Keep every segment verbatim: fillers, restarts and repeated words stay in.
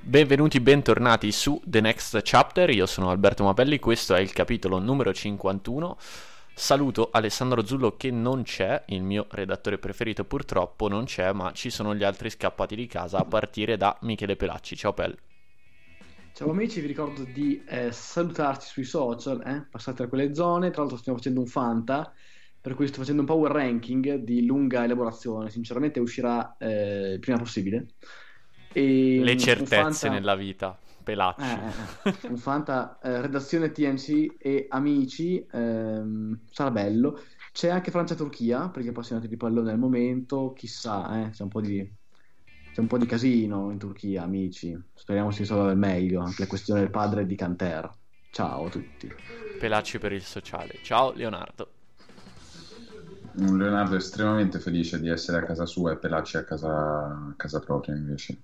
Benvenuti, bentornati su The Next Chapter, io sono Alberto Mapelli, questo è il capitolo numero cinquantuno. Saluto Alessandro Zullo che non c'è, il mio redattore preferito purtroppo non c'è, ma ci sono gli altri scappati di casa a partire da Michele Pelacci. Ciao Pel. Ciao amici, vi ricordo di eh, salutarci sui social, eh? Passate da quelle zone, tra l'altro stiamo facendo un Fanta, per cui sto facendo un power ranking di lunga elaborazione, sinceramente uscirà eh, il prima possibile. E, Le um, certezze Fanta... nella vita, Pelacci. Eh, eh, un Fanta, eh, redazione T N C e amici, ehm, sarà bello. C'è anche Francia-Turchia, perché appassionati di pallone al momento, chissà, eh, c'è un po' di... C'è un po' di casino in Turchia, amici. Speriamo si risolva al meglio. Anche la questione del padre di Kanter. Ciao a tutti. Pelacci per il sociale. Ciao Leonardo. Leonardo è estremamente felice di essere a casa sua e Pelacci a casa, a casa propria invece.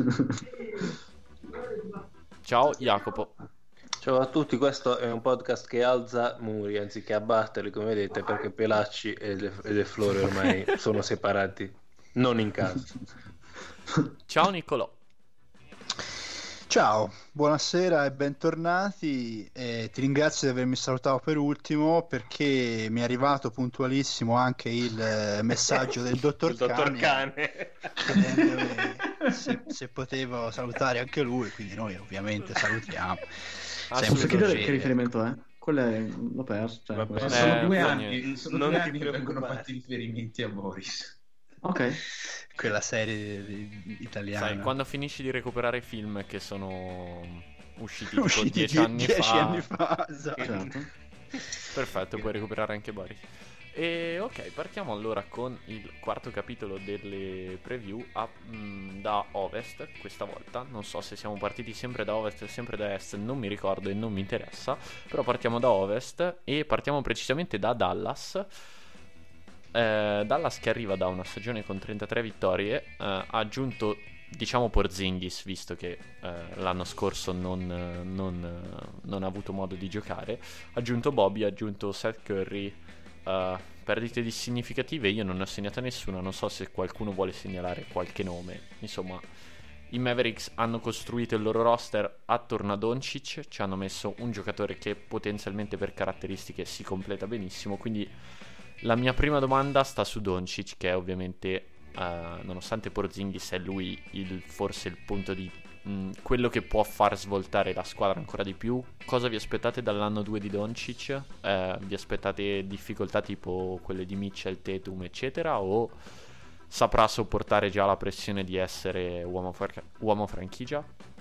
Ciao Jacopo. Ciao a tutti, questo è un podcast che alza muri anziché abbatterli, come vedete, perché Pelacci e De, e De Flore ormai sono separati, non in casa. Ciao Niccolò. Ciao, buonasera e bentornati. Eh, ti ringrazio di avermi salutato per ultimo perché mi è arrivato puntualissimo anche il eh, messaggio del dottor Il dottor Cane, Cane. se, se potevo salutare anche lui, quindi noi ovviamente salutiamo. Ah, Sempre Posso chiedere piacere. che riferimento è? Quello è... l'ho perso. Cioè, Vabbè, questo- Eh, sono due fa anni, niente. sono Non due ti anni che vengono preoccupare. fatti riferimenti a Boris. Ok. Quella serie di- di- italiana. Sai, quando finisci di recuperare film che sono usciti tipo Usciti dieci die- anni dieci fa, anni fa, esatto. Certo. perfetto, puoi recuperare anche Boris. E ok, partiamo allora con il quarto capitolo delle preview a- mh, da Ovest questa volta. Non so se siamo partiti sempre da Ovest o sempre da Est, non mi ricordo e non mi interessa, però partiamo da Ovest e partiamo precisamente da Dallas. Eh, Dallas che arriva da una stagione con trentatré vittorie, eh, ha aggiunto diciamo Porzingis, visto che eh, l'anno scorso non, non, non ha avuto modo di giocare, ha aggiunto Bobby, ha aggiunto Seth Curry. Uh, perdite di significative io non ne ho segnata nessuna, non so se qualcuno vuole segnalare qualche nome. Insomma, i Mavericks hanno costruito il loro roster attorno a Doncic, ci hanno messo un giocatore che potenzialmente per caratteristiche si completa benissimo, quindi la mia prima domanda sta su Doncic, che è ovviamente uh, nonostante Porzingis è lui il, forse il punto di mh, quello che può far svoltare la squadra ancora di più. Cosa vi aspettate dall'anno due di Doncic? Eh, vi aspettate difficoltà tipo quelle di Mitchell, Tatum eccetera, o saprà sopportare già la pressione di essere uomo, far- uomo franchigia?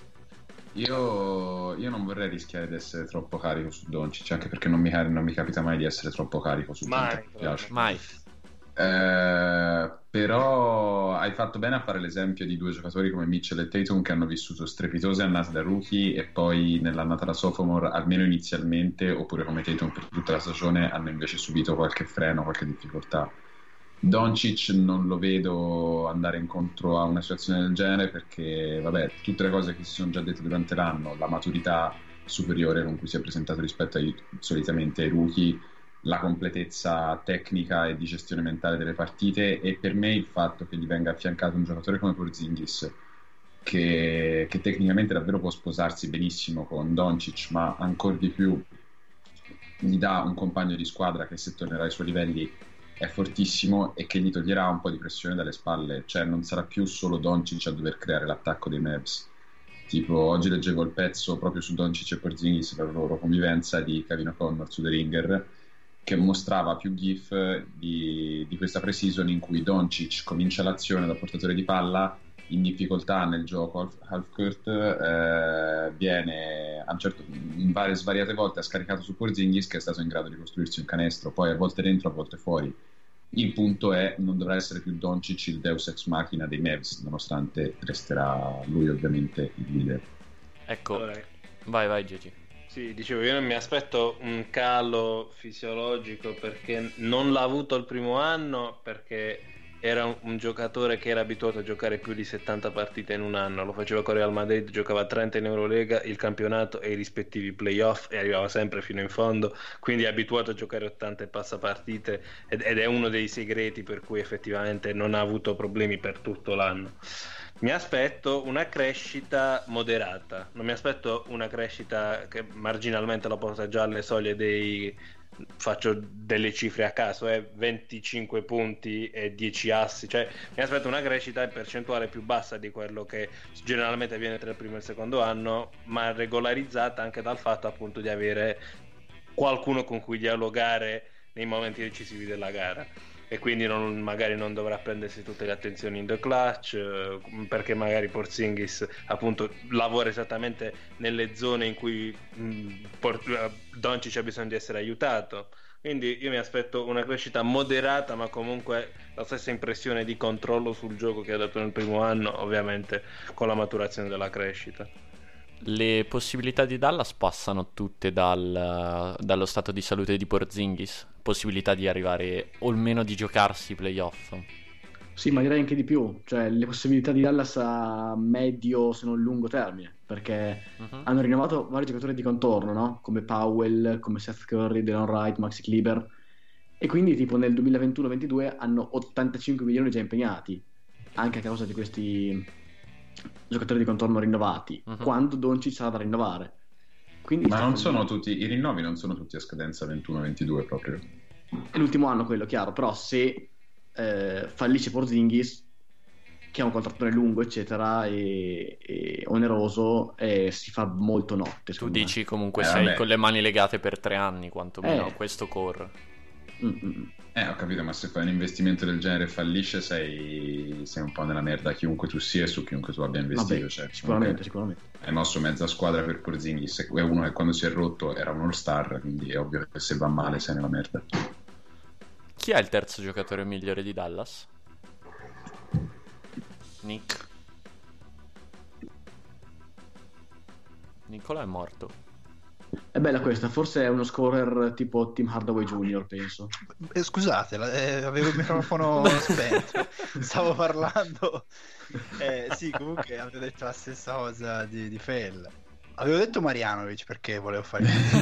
Io, io non vorrei rischiare di essere troppo carico su Doncic, anche perché non mi, non mi capita mai di essere troppo carico su Mai, gente che mi piace. Mai. Eh, però hai fatto bene a fare l'esempio di due giocatori come Mitchell e Tatum che hanno vissuto strepitose annate da rookie e poi nell'annata da sophomore, almeno inizialmente, oppure come Tatum per tutta la stagione, hanno invece subito qualche freno, qualche difficoltà. Doncic non lo vedo andare incontro a una situazione del genere perché, vabbè, tutte le cose che si sono già dette durante l'anno, la maturità superiore con cui si è presentato rispetto ai, solitamente ai rookie, la completezza tecnica e di gestione mentale delle partite, e per me il fatto che gli venga affiancato un giocatore come Porzingis che, che tecnicamente davvero può sposarsi benissimo con Doncic, ma ancora di più gli dà un compagno di squadra che, se tornerà ai suoi livelli, è fortissimo e che gli toglierà un po' di pressione dalle spalle. Cioè non sarà più solo Doncic a dover creare l'attacco dei Mavs. Tipo, oggi leggevo il pezzo proprio su Doncic e Porzingis per la loro convivenza di Kevin O'Connor su The Ringer, che mostrava più gif di, di questa pre-season in cui Doncic comincia l'azione da portatore di palla in difficoltà nel gioco half, half court, eh, viene a un certo, in varie svariate volte ha scaricato su Porzingis, che è stato in grado di costruirsi un canestro, poi a volte dentro, a volte fuori. Il punto è, non dovrà essere più Doncic il deus ex machina dei Mavs, nonostante resterà lui ovviamente il leader. Ecco, Allora, vai vai Gigi. sì, dicevo, io non mi aspetto un calo fisiologico perché non l'ha avuto il primo anno, perché era un, un giocatore che era abituato a giocare più di settanta partite in un anno, lo faceva con Real Madrid, giocava trenta in Eurolega, il campionato e i rispettivi playoff e arrivava sempre fino in fondo, quindi è abituato a giocare ottanta e passa partite ed, ed è uno dei segreti per cui effettivamente non ha avuto problemi per tutto l'anno. mi aspetto una crescita moderata, non mi aspetto una crescita che marginalmente la porta già alle soglie dei, faccio delle cifre a caso, eh, venticinque punti e dieci assi, cioè mi aspetto una crescita in percentuale più bassa di quello che generalmente avviene tra il primo e il secondo anno, ma regolarizzata anche dal fatto appunto di avere qualcuno con cui dialogare nei momenti decisivi della gara, e quindi non, magari non dovrà prendersi tutte le attenzioni in the clutch, eh, perché magari Porzingis appunto lavora esattamente nelle zone in cui mh, Por- Doncic ha bisogno di essere aiutato. Quindi io mi aspetto una crescita moderata, ma comunque la stessa impressione di controllo sul gioco che ha dato nel primo anno, ovviamente con la maturazione della crescita. Le possibilità di Dallas passano tutte dal, dallo stato di salute di Porzingis, possibilità di arrivare o almeno di giocarsi i playoff. Sì, ma direi anche di più, cioè le possibilità di Dallas a medio se non lungo termine, perché uh-huh. hanno rinnovato vari giocatori di contorno, no? Come Powell, come Seth Curry, Delon Wright, Maxi Kleber, e quindi tipo nel duemilaventuno ventidue hanno ottantacinque milioni già impegnati, anche a causa di questi giocatori di contorno rinnovati, uh-huh. quando Doncic sarà da rinnovare. Quindi ma non sono tutti, i rinnovi non sono tutti a scadenza ventuno ventidue proprio. È l'ultimo anno quello, chiaro, però se eh, fallisce Porzingis, che ha un contrattore lungo eccetera e, e oneroso, e si fa molto notte. Tu dici me. Comunque eh, sei vabbè. con le mani legate per tre anni quantomeno, eh. questo core. Mm-mm. Eh, ho capito, ma se fai un investimento del genere e fallisce, sei, sei un po' nella merda chiunque tu sia e su chiunque tu abbia investito. Vabbè, cioè, sicuramente, sicuramente. Hai mosso mezza squadra per Porzingis, è uno che quando si è rotto era un all-star, quindi è ovvio che se va male sei nella merda. Chi è il terzo giocatore migliore di Dallas? Nick. Nicola è morto. È bella questa, forse è uno scorer tipo Tim Hardaway Junior, penso. Eh, scusate, la- eh, avevo il microfono spento, stavo parlando. Eh, sì, comunque avevo detto la stessa cosa di, di Fell. Avevo detto Marjanovic perché volevo fare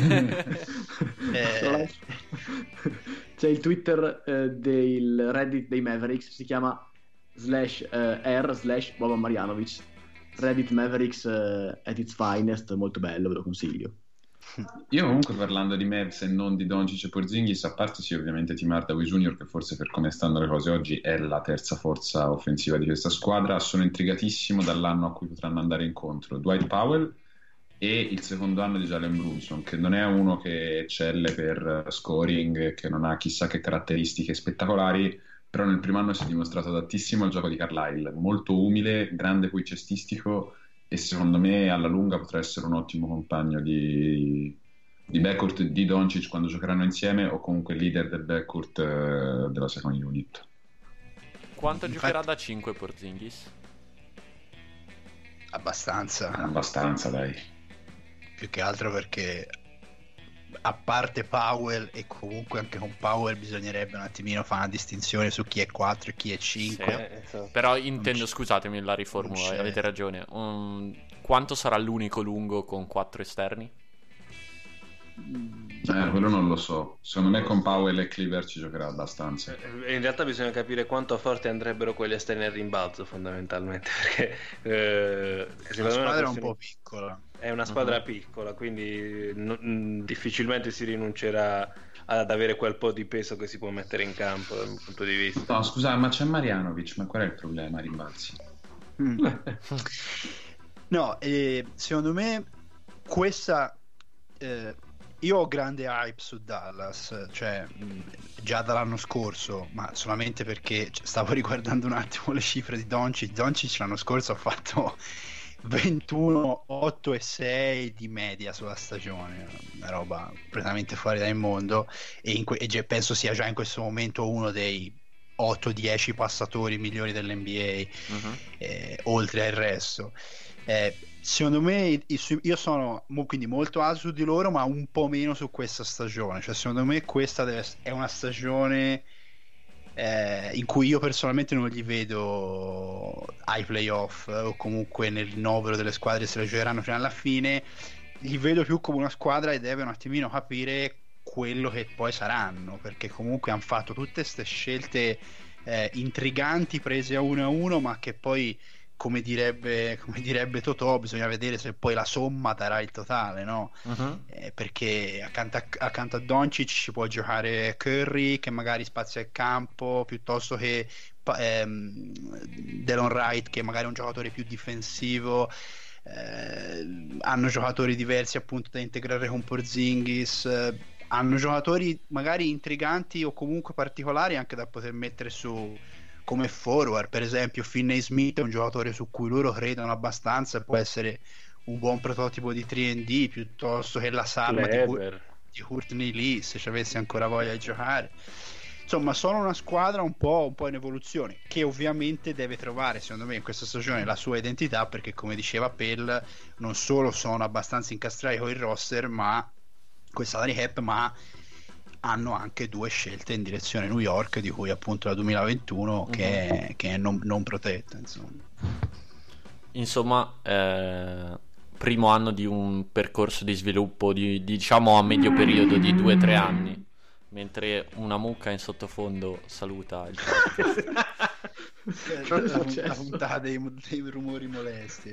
eh, C'è il Twitter eh, del Reddit dei Mavericks, si chiama slash eh, r slash Boban Marjanovic. Reddit Mavericks eh, at its finest, molto bello, ve lo consiglio. Io comunque parlando di Mavs e non di Doncic e Porzingis, a parte sì ovviamente Tim Hardaway Junior, che forse per come stanno le cose oggi è la terza forza offensiva di questa squadra, sono intrigatissimo dall'anno a cui potranno andare incontro Dwight Powell e il secondo anno di Jalen Brunson, che non è uno che eccelle per scoring, che non ha chissà che caratteristiche spettacolari, però nel primo anno si è dimostrato adattissimo al gioco di Carlisle, molto umile, grande poi cestistico, e secondo me alla lunga potrà essere un ottimo compagno di, di backcourt di Doncic quando giocheranno insieme, o comunque leader del backcourt eh, della second unit. Quanto Infatti... giocherà da cinque Porzingis? abbastanza. Abbastanza, dai. Più che altro perché a parte Powell, e comunque anche con Powell bisognerebbe un attimino fare una distinzione su chi è quattro e chi è cinque. Sì, però intendo, scusatemi la riformulo, avete ragione. Um, quanto sarà l'unico lungo con quattro esterni? Eh, quello non lo so. Secondo me con Powell e Cleaver ci giocherà abbastanza. In realtà bisogna capire quanto forti andrebbero quelli esterni al rimbalzo, fondamentalmente, perché eh, la squadra è un po' piccola. È una squadra uh-huh. piccola, quindi n- difficilmente si rinuncerà ad avere quel po' di peso che si può mettere in campo dal mio punto di vista. No, scusa, ma c'è Marjanovic, ma qual è il problema, rimbalzi? Mm. No, eh, secondo me questa eh, io ho grande hype su Dallas, cioè mh, già dall'anno scorso, ma solamente perché cioè, stavo riguardando un attimo le cifre di Doncic. Doncic l'anno scorso ha fatto ventuno, otto e sei di media sulla stagione, una roba completamente fuori dal mondo, e, in que- e penso sia già in questo momento uno dei otto dieci passatori migliori dell'N B A, uh-huh. eh, oltre al resto. Eh, secondo me io sono quindi molto alto su di loro, ma un po' meno su questa stagione. Cioè, secondo me questa deve, è una stagione eh, in cui io personalmente non li vedo ai playoff, eh, o comunque nel novero delle squadre se le giocheranno fino alla fine. Li vedo più come una squadra e deve un attimino capire quello che poi saranno, perché comunque hanno fatto tutte queste scelte eh, intriganti prese a uno a uno, ma che poi come direbbe, come direbbe Totò, bisogna vedere se poi la somma darà il totale, no? Mhm. Eh, perché accanto a, accanto a Doncic ci può giocare Curry che magari spazia il campo, piuttosto che pa- ehm, Delon Wright che magari è un giocatore più difensivo. Eh, hanno giocatori diversi appunto da integrare con Porzingis, eh, hanno giocatori magari intriganti o comunque particolari anche da poter mettere su come forward. Per esempio Finney Smith è un giocatore su cui loro credono abbastanza e può essere un buon prototipo di tre and D, piuttosto che la salma di, Cur- Kleber. di Courtney Lee, se ci avessi ancora voglia di giocare. Insomma, sono una squadra un po', un po' in evoluzione, che ovviamente deve trovare, secondo me, in questa stagione la sua identità, perché come diceva Pell, non solo sono abbastanza incastrati con il roster, ma con il salary cap, ma hanno anche due scelte in direzione New York, di cui appunto la duemilaventuno che è, che è non, non protetta, insomma. Insomma, eh, primo anno di un percorso di sviluppo di, di, diciamo a medio periodo di due o tre anni. Mentre una mucca in sottofondo saluta il podcast. la, la puntata dei, dei rumori molesti.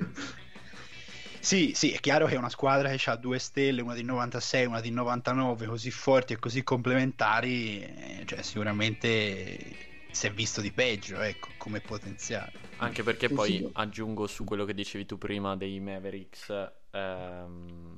Sì, sì, è chiaro che è una squadra che ha due stelle, una di novantasei, una di novantanove, così forti e così complementari, eh, cioè sicuramente si è visto di peggio, ecco, come potenziale. Anche perché Sì, poi sì. aggiungo su quello che dicevi tu prima dei Mavericks, ehm,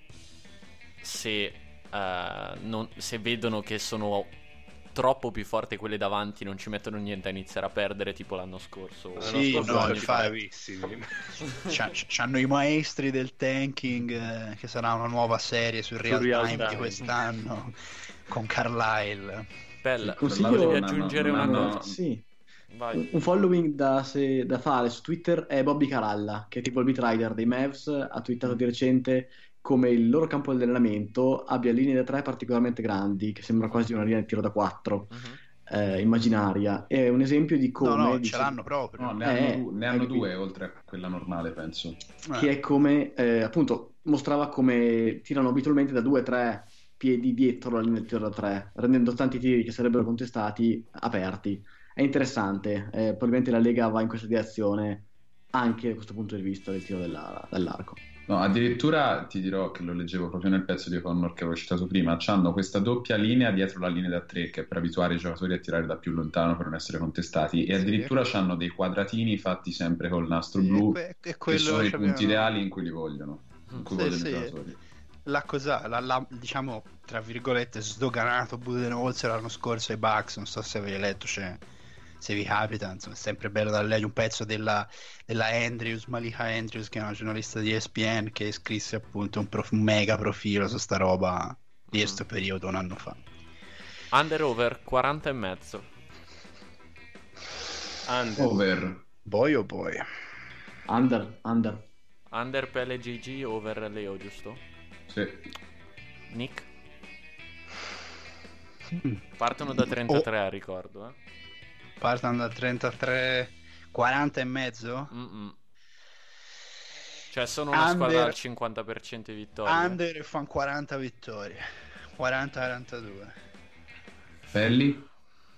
se, eh, non- se vedono che sono troppo più forti quelle davanti, non ci mettono niente a iniziare a perdere tipo l'anno scorso. L'anno Sì, scorso no, sono infatti. bravissimi. C'ha- c'hanno i maestri del tanking, eh, che sarà una nuova serie sul Real, Real Time, Time. di quest'anno con Carlisle. Bella, Sì, consiglio- volevi non hanno- aggiungere non una hanno- cosa? Sì. Vai. Un following da, se- da fare su Twitter è Bobby Caralla, che è tipo il beat rider dei Mavs, ha twittato di recente come il loro campo di allenamento abbia linee da tre particolarmente grandi, che sembra quasi una linea di tiro da quattro, Mhm. eh, immaginaria. È un esempio di come... No, no, ce dice- l'hanno proprio. No, ne Eh, hanno, du- ne hai hanno capito. due oltre a quella normale, penso. che è come, eh, appunto, mostrava come tirano abitualmente da due tre piedi dietro la linea del tiro da tre, rendendo tanti tiri che sarebbero contestati aperti. È interessante, eh, probabilmente la Lega va in questa direzione anche da questo punto di vista del tiro della- dall'arco. No, addirittura ti dirò che lo leggevo proprio nel pezzo di Connor che avevo citato prima, c'hanno questa doppia linea dietro la linea da tre che è per abituare i giocatori a tirare da più lontano per non essere contestati, e Sì. addirittura c'hanno dei quadratini fatti sempre col nastro Sì, blu, è que- è che quello sono i c'abbiamo- punti ideali in cui li vogliono, in cui Sì, vogliono sì. i giocatori. La cosa, la, la- diciamo, tra virgolette, sdoganato Budenholzer l'anno scorso ai Bucks, non so se avete letto, cioè, se vi capita, insomma, è sempre bello da leggere un pezzo della, della Andrews, Malika Andrews, che è una giornalista di E S P N, che scrisse appunto un, prof- un mega profilo su sta roba di questo periodo un anno fa. Under over quaranta e mezzo. Under. Over. Boy oh boy. Under, under. Under per L G G, over Leo, giusto? Sì. Nick? Partono da trentatré, ricordo, eh. Partono da trentatré, quaranta e mezzo. Mm-mm. Cioè sono una Under- squadra al cinquanta per cento di vittorie. Under e fanno quaranta vittorie, quaranta quarantadue. Felli?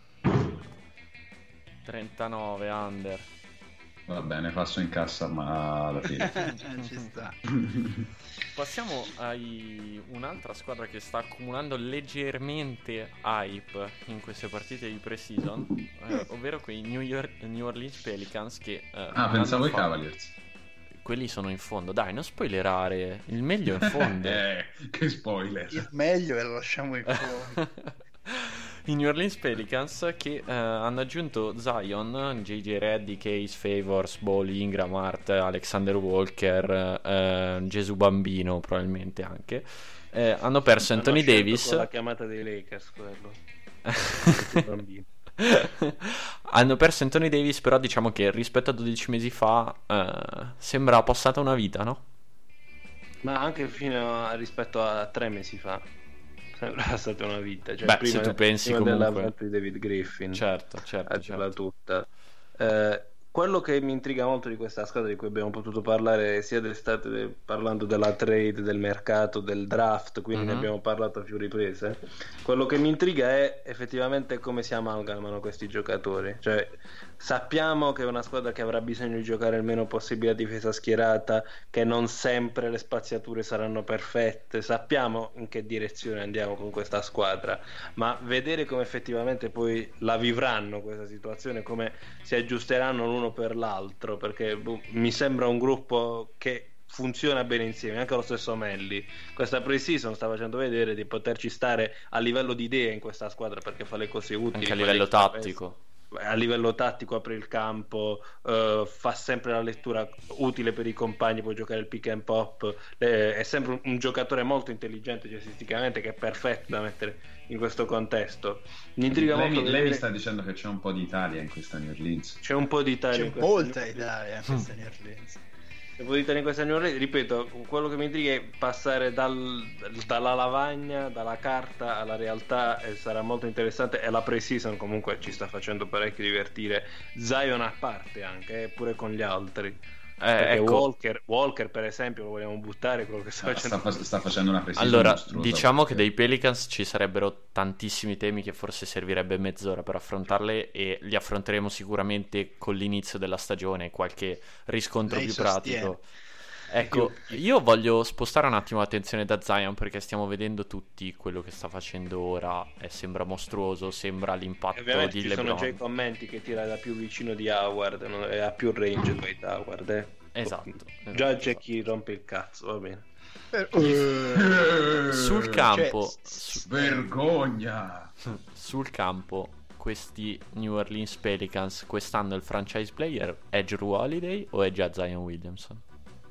trentanove under. Va bene, passo in cassa, ma alla fine. Ci sta. Passiamo a un'altra squadra che sta accumulando leggermente hype in queste partite di pre-season, eh, ovvero quei New, York, New Orleans Pelicans che... eh, Ah, un pensavo anno ai fa- Cavaliers. Quelli sono in fondo. Dai, non spoilerare. Il meglio è in fondo. Eh, che spoiler. Il meglio e lo lasciamo in fondo. I New Orleans Pelicans che eh, hanno aggiunto Zion, J J Reddick, Case Favors, Ball, Ingram, Hart, Alexander Walker, eh, Gesù Bambino probabilmente anche. Eh, hanno perso Hanno Anthony scelto Davis. con la chiamata dei Lakers, quello. Bambino. Hanno perso Anthony Davis, però diciamo che rispetto a dodici mesi fa eh, sembra passata una vita, no? Ma anche fino a rispetto a tre mesi fa sembra stata una vita. Cioè, Beh, prima, se tu pensi prima comunque. dell'avvento di David Griffin. certo, certo, a dirla certo. tutta. Eh, quello che mi intriga molto di questa squadra, di cui abbiamo potuto parlare sia d'estate, de- parlando della trade, del mercato, del draft, quindi Mhm. ne abbiamo parlato a più riprese, quello che mi intriga è effettivamente come si amalgamano questi giocatori. Cioè, sappiamo che è una squadra che avrà bisogno di giocare il meno possibile a difesa schierata, che non sempre le spaziature saranno perfette, sappiamo in che direzione andiamo con questa squadra, ma vedere come effettivamente poi la vivranno questa situazione, come si aggiusteranno l'uno per l'altro, perché boh, mi sembra un gruppo che funziona bene insieme. Anche lo stesso Melli questa pre-season sta facendo vedere di poterci stare a livello di idee in questa squadra, perché fa le cose utili, Anche a quelle livello che sapesse. tattico. A livello tattico apre il campo, eh, fa sempre la lettura utile per i compagni, può giocare il pick and pop, eh, è sempre un, un giocatore molto intelligente gestisticamente, che è perfetto da mettere in questo contesto. Mi intriga lei, molto mi, vedere... lei mi sta dicendo che c'è un po' di Italia in questa New Orleans. C'è un po' di Italia C'è in questa molta New Orleans. Italia in questa New Orleans. Se vuoi dire in questa New Orleans, ripeto, quello che mi intriga è passare dal, dalla lavagna, dalla carta alla realtà, e sarà molto interessante. E la pre-season comunque ci sta facendo parecchio divertire, Zion a parte anche, eh, pure con gli altri. Eh, Perché ecco, Walker, Walker per esempio lo vogliamo buttare, quello che sta Ah, facendo. sta, fa- sta facendo una precisione allora, mostruosa, diciamo che perché- dei Pelicans ci sarebbero tantissimi temi che forse servirebbe mezz'ora per affrontarle, e li affronteremo sicuramente con l'inizio della stagione, qualche riscontro Lei più sostiene. pratico. Ecco, io voglio spostare un attimo l'attenzione da Zion, perché stiamo vedendo tutti quello che sta facendo ora e sembra mostruoso, sembra E l'impatto ovviamente di ci LeBron. sono già i commenti che tira da più vicino di Howard, non- è a più range Dwight Howard, eh. Esatto, Già esatto, c'è chi rompe il cazzo, va bene. Per- Sul campo, Cioè, su- Vergogna! sul campo, questi New Orleans Pelicans quest'anno il franchise player è Jrue Holiday o è già Zion Williamson?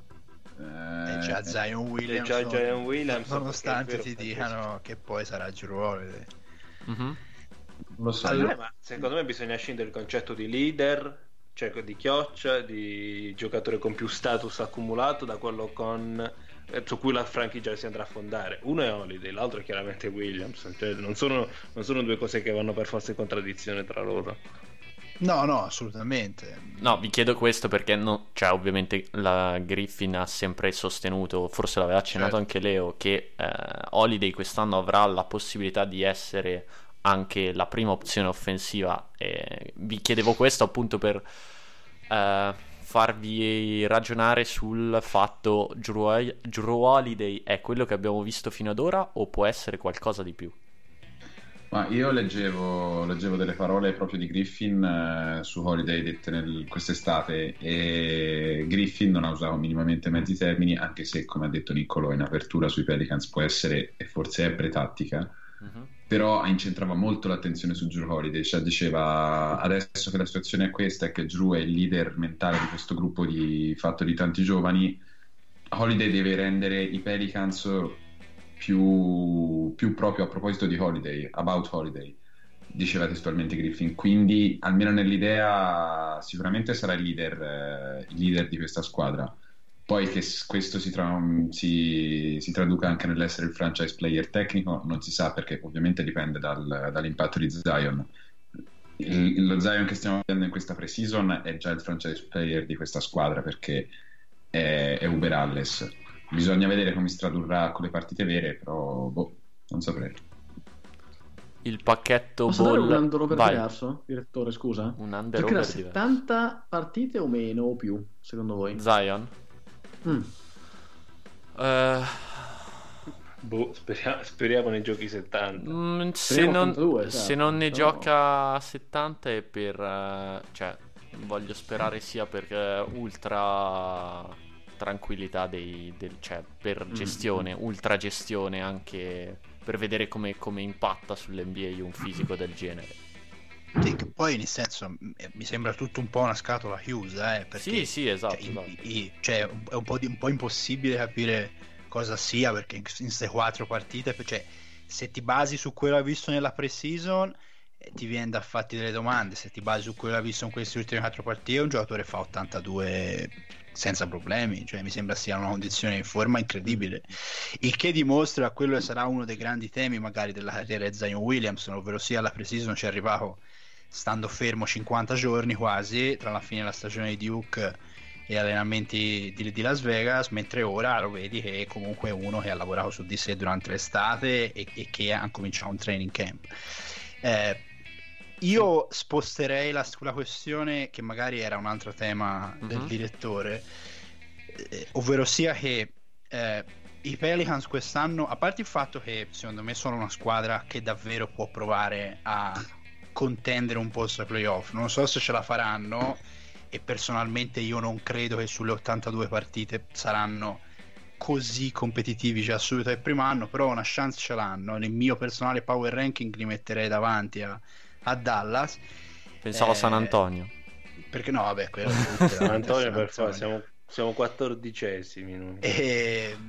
È già Eh, Zion Williams, già Zion Williams, nonostante perché è ti vero, dicano che poi sarà Jrue Holiday. Mhm. lo so. Allora- Eh, ma secondo me bisogna scindere il concetto di leader, cioè di chioccia, di giocatore con più status accumulato, da quello con eh, su cui la franchigia si andrà a fondare. Uno è Holiday, l'altro è chiaramente Williams, cioè, non, sono, non sono due cose che vanno per forza in contraddizione tra loro. No, no, assolutamente. No, vi chiedo questo perché no, cioè, ovviamente la Griffin ha sempre sostenuto, forse l'aveva accennato Certo. anche Leo, che eh, Holiday quest'anno avrà la possibilità di essere anche la prima opzione offensiva, e vi chiedevo questo appunto per eh, farvi ragionare sul fatto Jrue Jrue Holiday è quello che abbiamo visto fino ad ora o può essere qualcosa di più? Ma io leggevo, leggevo delle parole proprio di Griffin eh, su Holiday dette nel- quest'estate, e Griffin non ha usato minimamente mezzi termini, anche se, come ha detto Niccolò in apertura sui Pelicans, può essere e forse è pretattica, Mhm. però incentrava molto l'attenzione su Jrue Holiday, cioè diceva adesso che la situazione è questa, è che Jrue è il leader mentale di questo gruppo di, fatto di tanti giovani, Holiday deve rendere i Pelicans più, più proprio a proposito di Holiday, about Holiday, diceva testualmente Griffin, quindi almeno nell'idea sicuramente sarà il leader, eh, il leader di questa squadra. Poi che s- questo si, tra- si- si traduca anche nell'essere il franchise player tecnico non si sa, perché ovviamente dipende dal- dall'impatto di Zion. Il- lo Zion che stiamo vedendo in questa pre-season è già il franchise player di questa squadra, perché è, è uber alles. Bisogna vedere come si tradurrà con le partite vere, però boh, non saprei. Il pacchetto Posso dare ball, un under over vai. diverso, direttore, scusa? Un under Giocherà over diverso. settanta partite o meno o più, secondo voi? Zion? Mm. Eh, Boh, speriamo, speriamo nei giochi settanta. mm, se, Speriamo non, ottantadue, se certo, non ne però- gioca settanta è per eh, cioè voglio sperare sia per eh, ultra tranquillità dei, del, cioè per Mm. gestione, ultra gestione, anche per vedere come, come impatta sull'N B A un fisico del genere. Sì, che poi nel senso m- mi sembra tutto un po' una scatola chiusa, eh, perché Sì, sì, esatto, cioè, esatto. i- i- cioè, un- è un po', di- un po' impossibile capire cosa sia, perché in queste quattro partite, cioè, se ti basi su quello che hai visto nella pre-season, eh, ti viene da farti delle domande. Se ti basi su quello che hai visto in queste ultime quattro partite, un giocatore fa ottantadue senza problemi, cioè mi sembra sia una condizione in forma incredibile, il che dimostra quello che sarà uno dei grandi temi magari della carriera di Zion Williamson, ovvero sia alla pre-season ci è arrivato stando fermo cinquanta giorni quasi tra la fine della stagione di Duke e allenamenti di, di Las Vegas, mentre ora lo vedi che è comunque uno che ha lavorato su di sé durante l'estate e, e che ha cominciato un training camp. Eh, io sposterei la, la questione, che magari era un altro tema del uh-huh. direttore, eh, ovvero sia che eh, i Pelicans quest'anno, a parte il fatto che secondo me sono una squadra che davvero può provare a contendere un posto ai playoff, non so se ce la faranno, e personalmente io non credo che sulle ottantadue partite saranno così competitivi già subito al primo anno, però una chance ce l'hanno. Nel mio personale power ranking li metterei davanti a, a Dallas. Pensavo eh, a San Antonio, perché no, vabbè, quello San Antonio per forza, siamo, siamo quattordicesimi noi. E...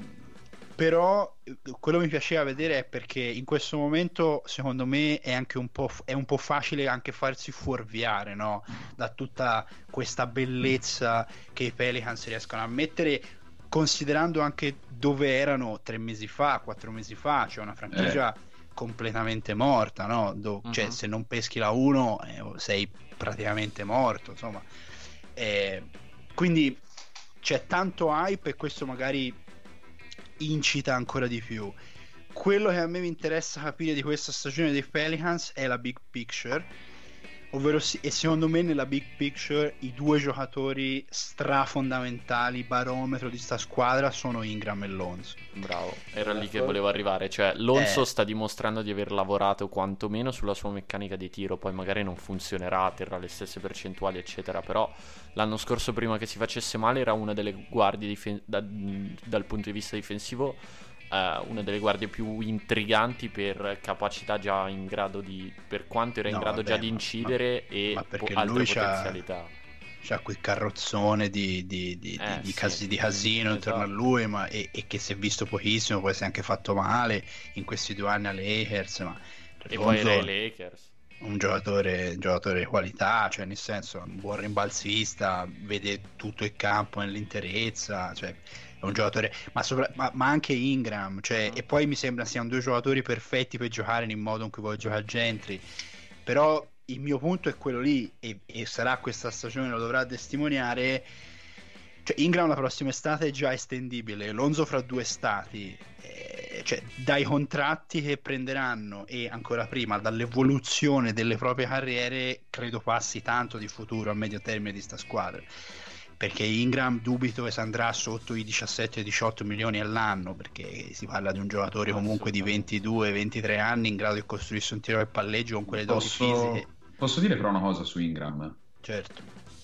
però quello che mi piaceva vedere è perché in questo momento secondo me è anche un po', è un po' facile anche farsi fuorviare, no? Da tutta questa bellezza che i Pelicans riescono a mettere, considerando anche dove erano tre mesi fa, quattro mesi fa, cioè una franchigia eh. completamente morta, no? Do- uh-huh. Cioè se non peschi la uno eh, sei praticamente morto, insomma. Eh, quindi c'è tanto hype e questo magari incita ancora di più. Quello che a me mi interessa capire di questa stagione dei Pelicans è la big picture, ovvero sì, e secondo me nella big picture i due giocatori strafondamentali, barometro di sta squadra, sono Ingram e Lonzo. Bravo, era lì che volevo arrivare, cioè Lonzo eh. sta dimostrando di aver lavorato quantomeno sulla sua meccanica di tiro, poi magari non funzionerà, terrà le stesse percentuali eccetera, però l'anno scorso prima che si facesse male era una delle guardie difen- da, dal punto di vista difensivo Uh, una delle guardie più intriganti per capacità già in grado di, per quanto era in no, grado vabbè, già di incidere ma, e ma perché po- altre lui potenzialità. C'ha, c'ha quel carrozzone di, di, di, eh, di, di, casi, sì, di casino esatto. intorno a lui, ma, e, e che si è visto pochissimo, poi si è anche fatto male in questi due anni ai Lakers, ma e poi ai Lakers un giocatore, un giocatore di qualità, cioè nel senso un buon rimbalzista, vede tutto il campo nell'interezza, cioè è un giocatore, ma, sopra, ma, ma anche Ingram, cioè, e poi mi sembra siano due giocatori perfetti per giocare nel modo in cui vuole giocare Gentry. Però il mio punto è quello lì, e, e sarà questa stagione, lo dovrà testimoniare. Cioè, Ingram la prossima estate è già estendibile, Lonzo fra due estati, eh, cioè dai contratti che prenderanno e ancora prima dall'evoluzione delle proprie carriere, credo passi tanto di futuro a medio termine di sta squadra. Perché Ingram dubito che si andrà sotto i diciassette diciotto milioni all'anno, perché si parla di un giocatore comunque di ventidue ventitré anni in grado di costruirsi un tiro al palleggio con quelle doti posso, fisiche. Posso dire però una cosa su Ingram? Certo.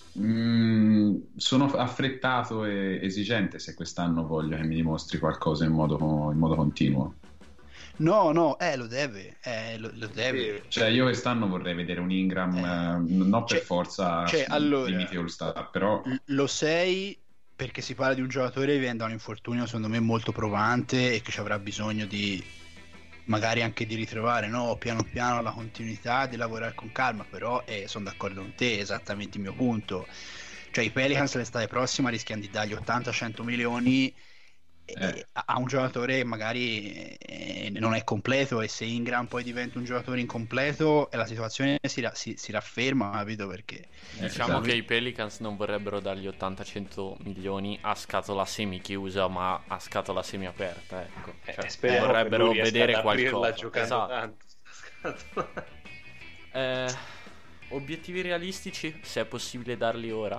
Mm, sono affrettato e esigente se quest'anno voglio che mi dimostri qualcosa in modo, in modo continuo. No, no, eh, lo deve, eh, lo, lo deve. Cioè io quest'anno vorrei vedere un Ingram, eh, non per cioè, forza cioè, allora, limiti all star, però lo sei perché si parla di un giocatore che viene da un infortunio secondo me molto provante e che ci avrà bisogno di magari anche di ritrovare, no, piano piano la continuità, di lavorare con calma, però eh, sono d'accordo con te, è esattamente il mio punto. Cioè i Pelicans l'estate prossima rischiano di dargli ottanta cento milioni Eh. a un giocatore che magari eh, non è completo, e se Ingram poi diventa un giocatore incompleto e la situazione si, ra- si, si rafferma, capito? Perché diciamo che i Pelicans non vorrebbero dargli ottanta cento milioni a scatola semi chiusa, ma a scatola semi aperta, ecco. Cioè, eh, vorrebbero vedere qualcosa, esatto. Tanto. eh, obiettivi realistici, se è possibile darli ora,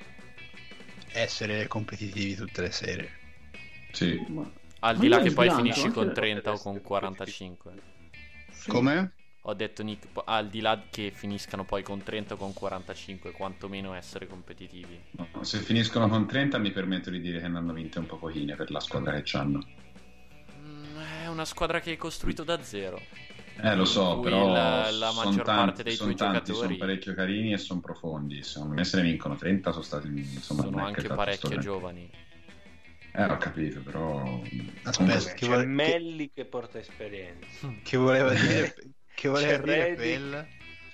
essere competitivi tutte le sere. Sì. Ma... al di là che poi finisci con trenta o con quarantacinque. Sì. Come? Ho detto Nick, al di là che finiscano poi con trenta o con quarantacinque, quantomeno essere competitivi. No, se finiscono con trenta mi permetto di dire che ne hanno vinte un po' pochine per la squadra che c'hanno. Mm, è una squadra che hai costruito da zero. Eh lo so, però la, la maggior tanti, parte dei tuoi tanti, giocatori sono parecchio carini e sono profondi. Secondo me se ne vincono trenta sono stati, insomma, sono anche parecchio giovani. Eh, ho capito, però aspetta, che vuole... Melli che porta esperienza. Che voleva dire che voleva dire quella?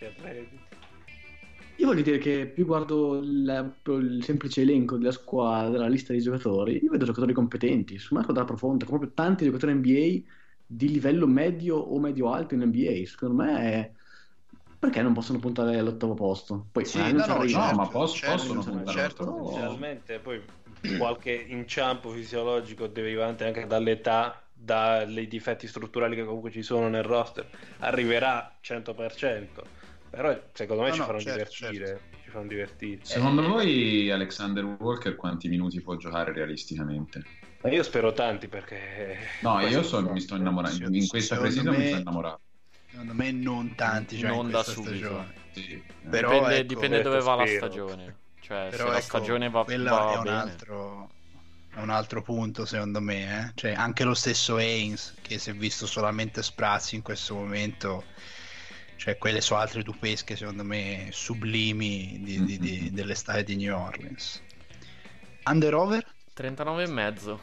Io voglio dire che più guardo la, il semplice elenco della squadra, la lista dei giocatori, io vedo giocatori competenti, su una squadra profonda, proprio tanti giocatori N B A di livello medio o medio alto in N B A. Secondo me è... perché non possono puntare all'ottavo posto? Poi Sì, magari non no, ci no, arrivano. No, certo, ma pos- certo, possono certo, puntare certo. all'ottavo posto. Inizialmente, poi qualche inciampo fisiologico derivante anche dall'età, dai difetti strutturali che comunque ci sono nel roster, arriverà cento per cento. Però secondo me No, ci no, faranno certo, divertire. certo. Ci faranno divertire. Secondo Eh, voi Alexander Walker quanti minuti può giocare realisticamente? Ma io spero tanti perché. No, poi io si- so- mi sto innamorando. Se- In questa secondo preciso mi sto me- innamorato. Secondo me non tanti, cioè Non in da questa subito. stagione. Sì. Però, dipende ecco, dipende dove va la spero. stagione. Cioè, Però se la ecco, stagione va, quella va è un bene. altro, è un altro punto secondo me, eh? Cioè, anche lo stesso Haynes che si è visto solamente sprazzi in questo momento, cioè quelle sono altre due pesche secondo me sublimi di, di- di- Mhm. dell'estate di New Orleans. Under over? trentanove e mezzo.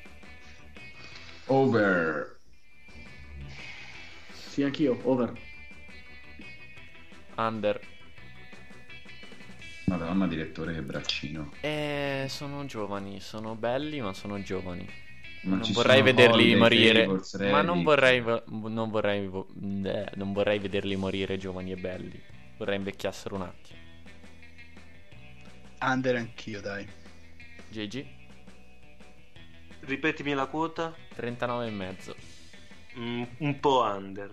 Over. Sì, anch'io, over. Under. Madonna, direttore, che braccino. Eh, sono giovani, sono belli, ma sono giovani. Ma Non ci vorrei sono vederli Holiday, morire. Favors, Ma non Redick. vorrei, vo- non vorrei, vo- eh, non vorrei vederli morire giovani e belli. Vorrei invecchiassero un attimo. Under anch'io, dai. J G? Ripetimi la quota. trentanove e mezzo. Mm, un po' under.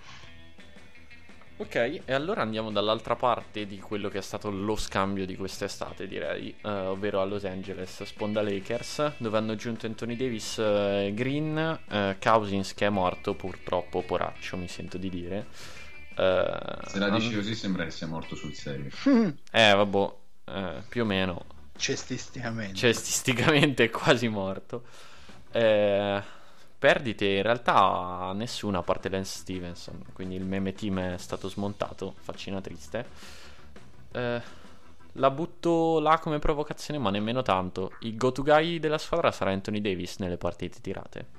Ok, e allora andiamo dall'altra parte di quello che è stato lo scambio di quest'estate, direi, eh, ovvero a Los Angeles, sponda Lakers, dove hanno aggiunto Anthony Davis, eh, Green, eh, Cousins che è morto, purtroppo, poraccio, mi sento di dire. Eh, Se la dici han- così sembra che sia morto sul serio. Eh, vabbè, eh, più o meno. Cestisticamente. Cestisticamente è quasi morto. Eh, perdite in realtà nessuna a parte Lance Stevenson, quindi il meme team è stato smontato, faccina triste. Eh, la butto là come provocazione, ma nemmeno tanto. Il go to guy della squadra sarà Anthony Davis nelle partite tirate.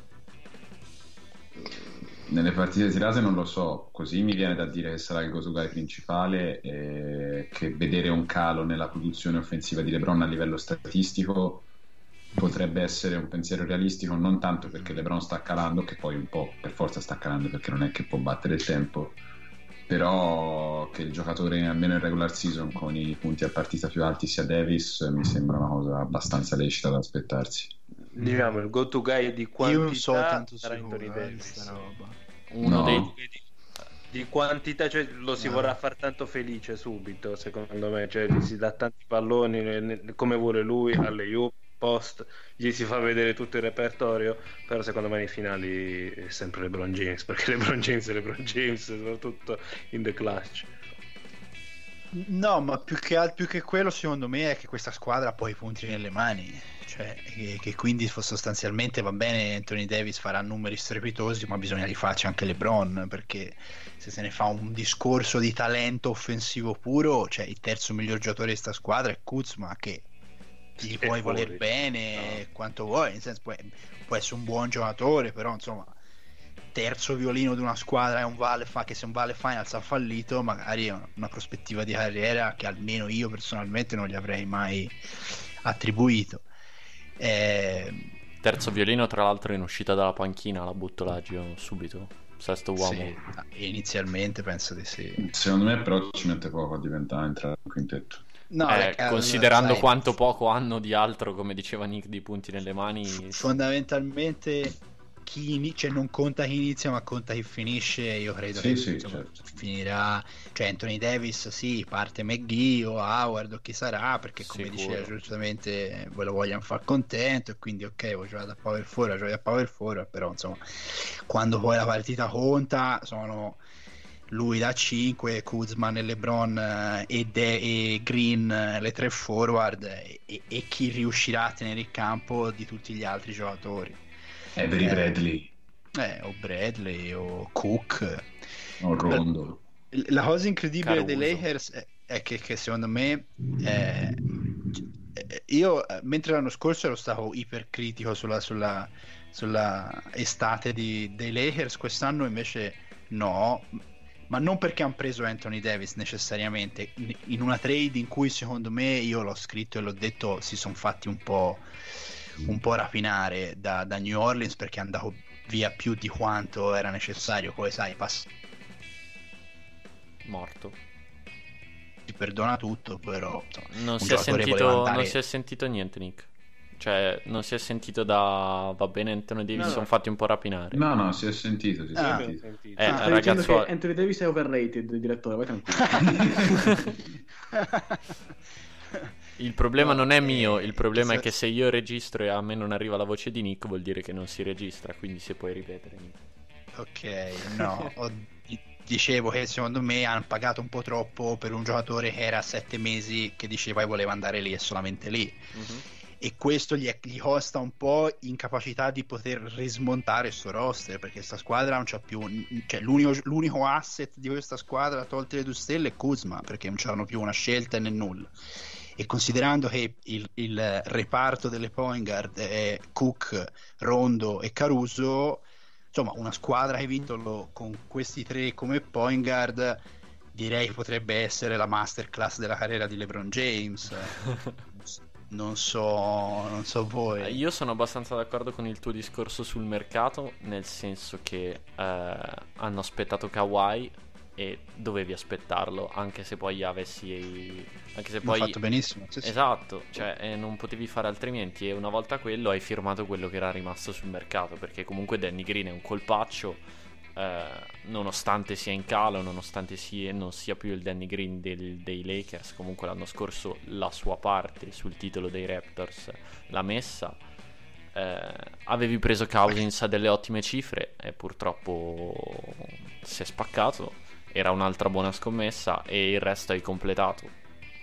Nelle partite tirate non lo so, così mi viene da dire che sarà il go-to-guy principale e che vedere un calo nella produzione offensiva di LeBron a livello statistico potrebbe essere un pensiero realistico, non tanto perché LeBron sta calando, che poi un po' per forza sta calando perché non è che può battere il tempo, però che il giocatore almeno in regular season con i punti a partita più alti sia Davis mi sembra una cosa abbastanza lecita da aspettarsi. Diciamo il go to guy di quantità Io non so tanto sarà sicuro Anthony eh, di Davis. sta roba. Uno No. dei Di, di quantità, cioè lo si No. vorrà far tanto felice subito, secondo me, cioè gli si dà tanti palloni ne- ne- come vuole lui, alle U post, gli si fa vedere tutto il repertorio, però secondo me nei finali è sempre LeBron James, perché LeBron James è LeBron James, soprattutto in the clutch. No, ma più che, al- più che quello, secondo me, è che questa squadra ha poi i punti nelle mani. Cioè, che, che quindi sostanzialmente va bene, Anthony Davis farà numeri strepitosi, ma bisogna rifarci anche LeBron, perché se se ne fa un discorso di talento offensivo puro, cioè il terzo miglior giocatore di sta squadra è Kuzma, che gli È puoi fuori. voler bene quanto vuoi, nel senso può, può essere un buon giocatore, però insomma terzo violino di una squadra è un vale fa che se un vale finals ha fallito, magari è una, una prospettiva di carriera che almeno io personalmente non gli avrei mai attribuito. Eh, terzo violino, tra l'altro in uscita dalla panchina, la butto là Gio, subito. Sesto uomo. sì, inizialmente penso di sì. Secondo me però ci mette poco a diventare entrare in quintetto. No, Eh, eh, considerando sai, quanto poco hanno di altro, come diceva Nick, di punti nelle mani. fondamentalmente chi ini- cioè non conta chi inizia ma conta chi finisce. Io credo Sì, che sì, insomma, certo. finirà, cioè Anthony Davis sì, parte McGee o Howard o chi sarà, perché come Sicuro. diceva giustamente ve lo vogliono far contento e quindi ok, vuoi giocare a power forward, giochi a power forward, però insomma quando poi la partita conta sono lui da cinque, Kuzman e LeBron eh, e, De- e Green eh, le tre forward e, e- e chi riuscirà a tenere il campo di tutti gli altri giocatori, Avery Eh. Bradley eh, o Bradley o Cook. o Rondo. La cosa incredibile dei Caruso. Lakers è, è che, che secondo me eh, io eh, mentre l'anno scorso ero stato ipercritico sulla, sulla, sulla estate di, dei Lakers, quest'anno invece no, ma non perché hanno preso Anthony Davis necessariamente, in, in una trade in cui secondo me, io l'ho scritto e l'ho detto, si sono fatti un po' un po' rapinare da, da New Orleans, perché è andato via più di quanto era necessario, come sai, pass- morto. Si perdona tutto, però insomma, Non un si, è giocatore sentito, voleva andare- non si è sentito niente, Nick. Cioè, non si è sentito da... Va bene, Anthony Davis, No, no. sono fatti un po' rapinare. No, no, si è sentito, si è Ah. sentito. Sentito. Eh, Ah, stai dicendo ragazzo- che Anthony Davis è overrated, direttore, vai tranquillo. Il problema No, non è eh, mio, il problema è se- che se io registro e a me non arriva la voce di Nick, vuol dire che non si registra, quindi se puoi ripetere, Nick. Ok, no, ho- dicevo che secondo me hanno pagato un po' troppo per un giocatore che era a sette mesi che diceva che voleva andare lì e solamente lì. Mhm. E questo gli, è- gli costa un po' incapacità di poter rismontare sto roster, perché sta squadra non c'ha più, cioè l'unico, l'unico asset di questa squadra, tolte le due stelle, è Kuzma, perché non c'hanno più una scelta né nulla. E considerando che il, il reparto delle point guard è Cook, Rondo e Caruso, insomma una squadra che ha vinto lo- con questi tre come point guard, direi che potrebbe essere la masterclass della carriera di LeBron James. Non so, non so voi. Io sono abbastanza d'accordo con il tuo discorso sul mercato, nel senso che eh, hanno aspettato Kawhi e dovevi aspettarlo, anche se poi avessi... Anche se Hanno poi... fatto benissimo. Sì, sì. Esatto, cioè eh, non potevi fare altrimenti, e una volta quello hai firmato quello che era rimasto sul mercato, perché comunque Danny Green è un colpaccio, eh, nonostante sia in calo, nonostante sia, non sia più il Danny Green del- dei Lakers. Comunque l'anno scorso la sua parte sul titolo dei Raptors l'ha messa. Eh, avevi preso Cousins a delle ottime cifre e purtroppo si è spaccato. Era un'altra buona scommessa e il resto hai completato.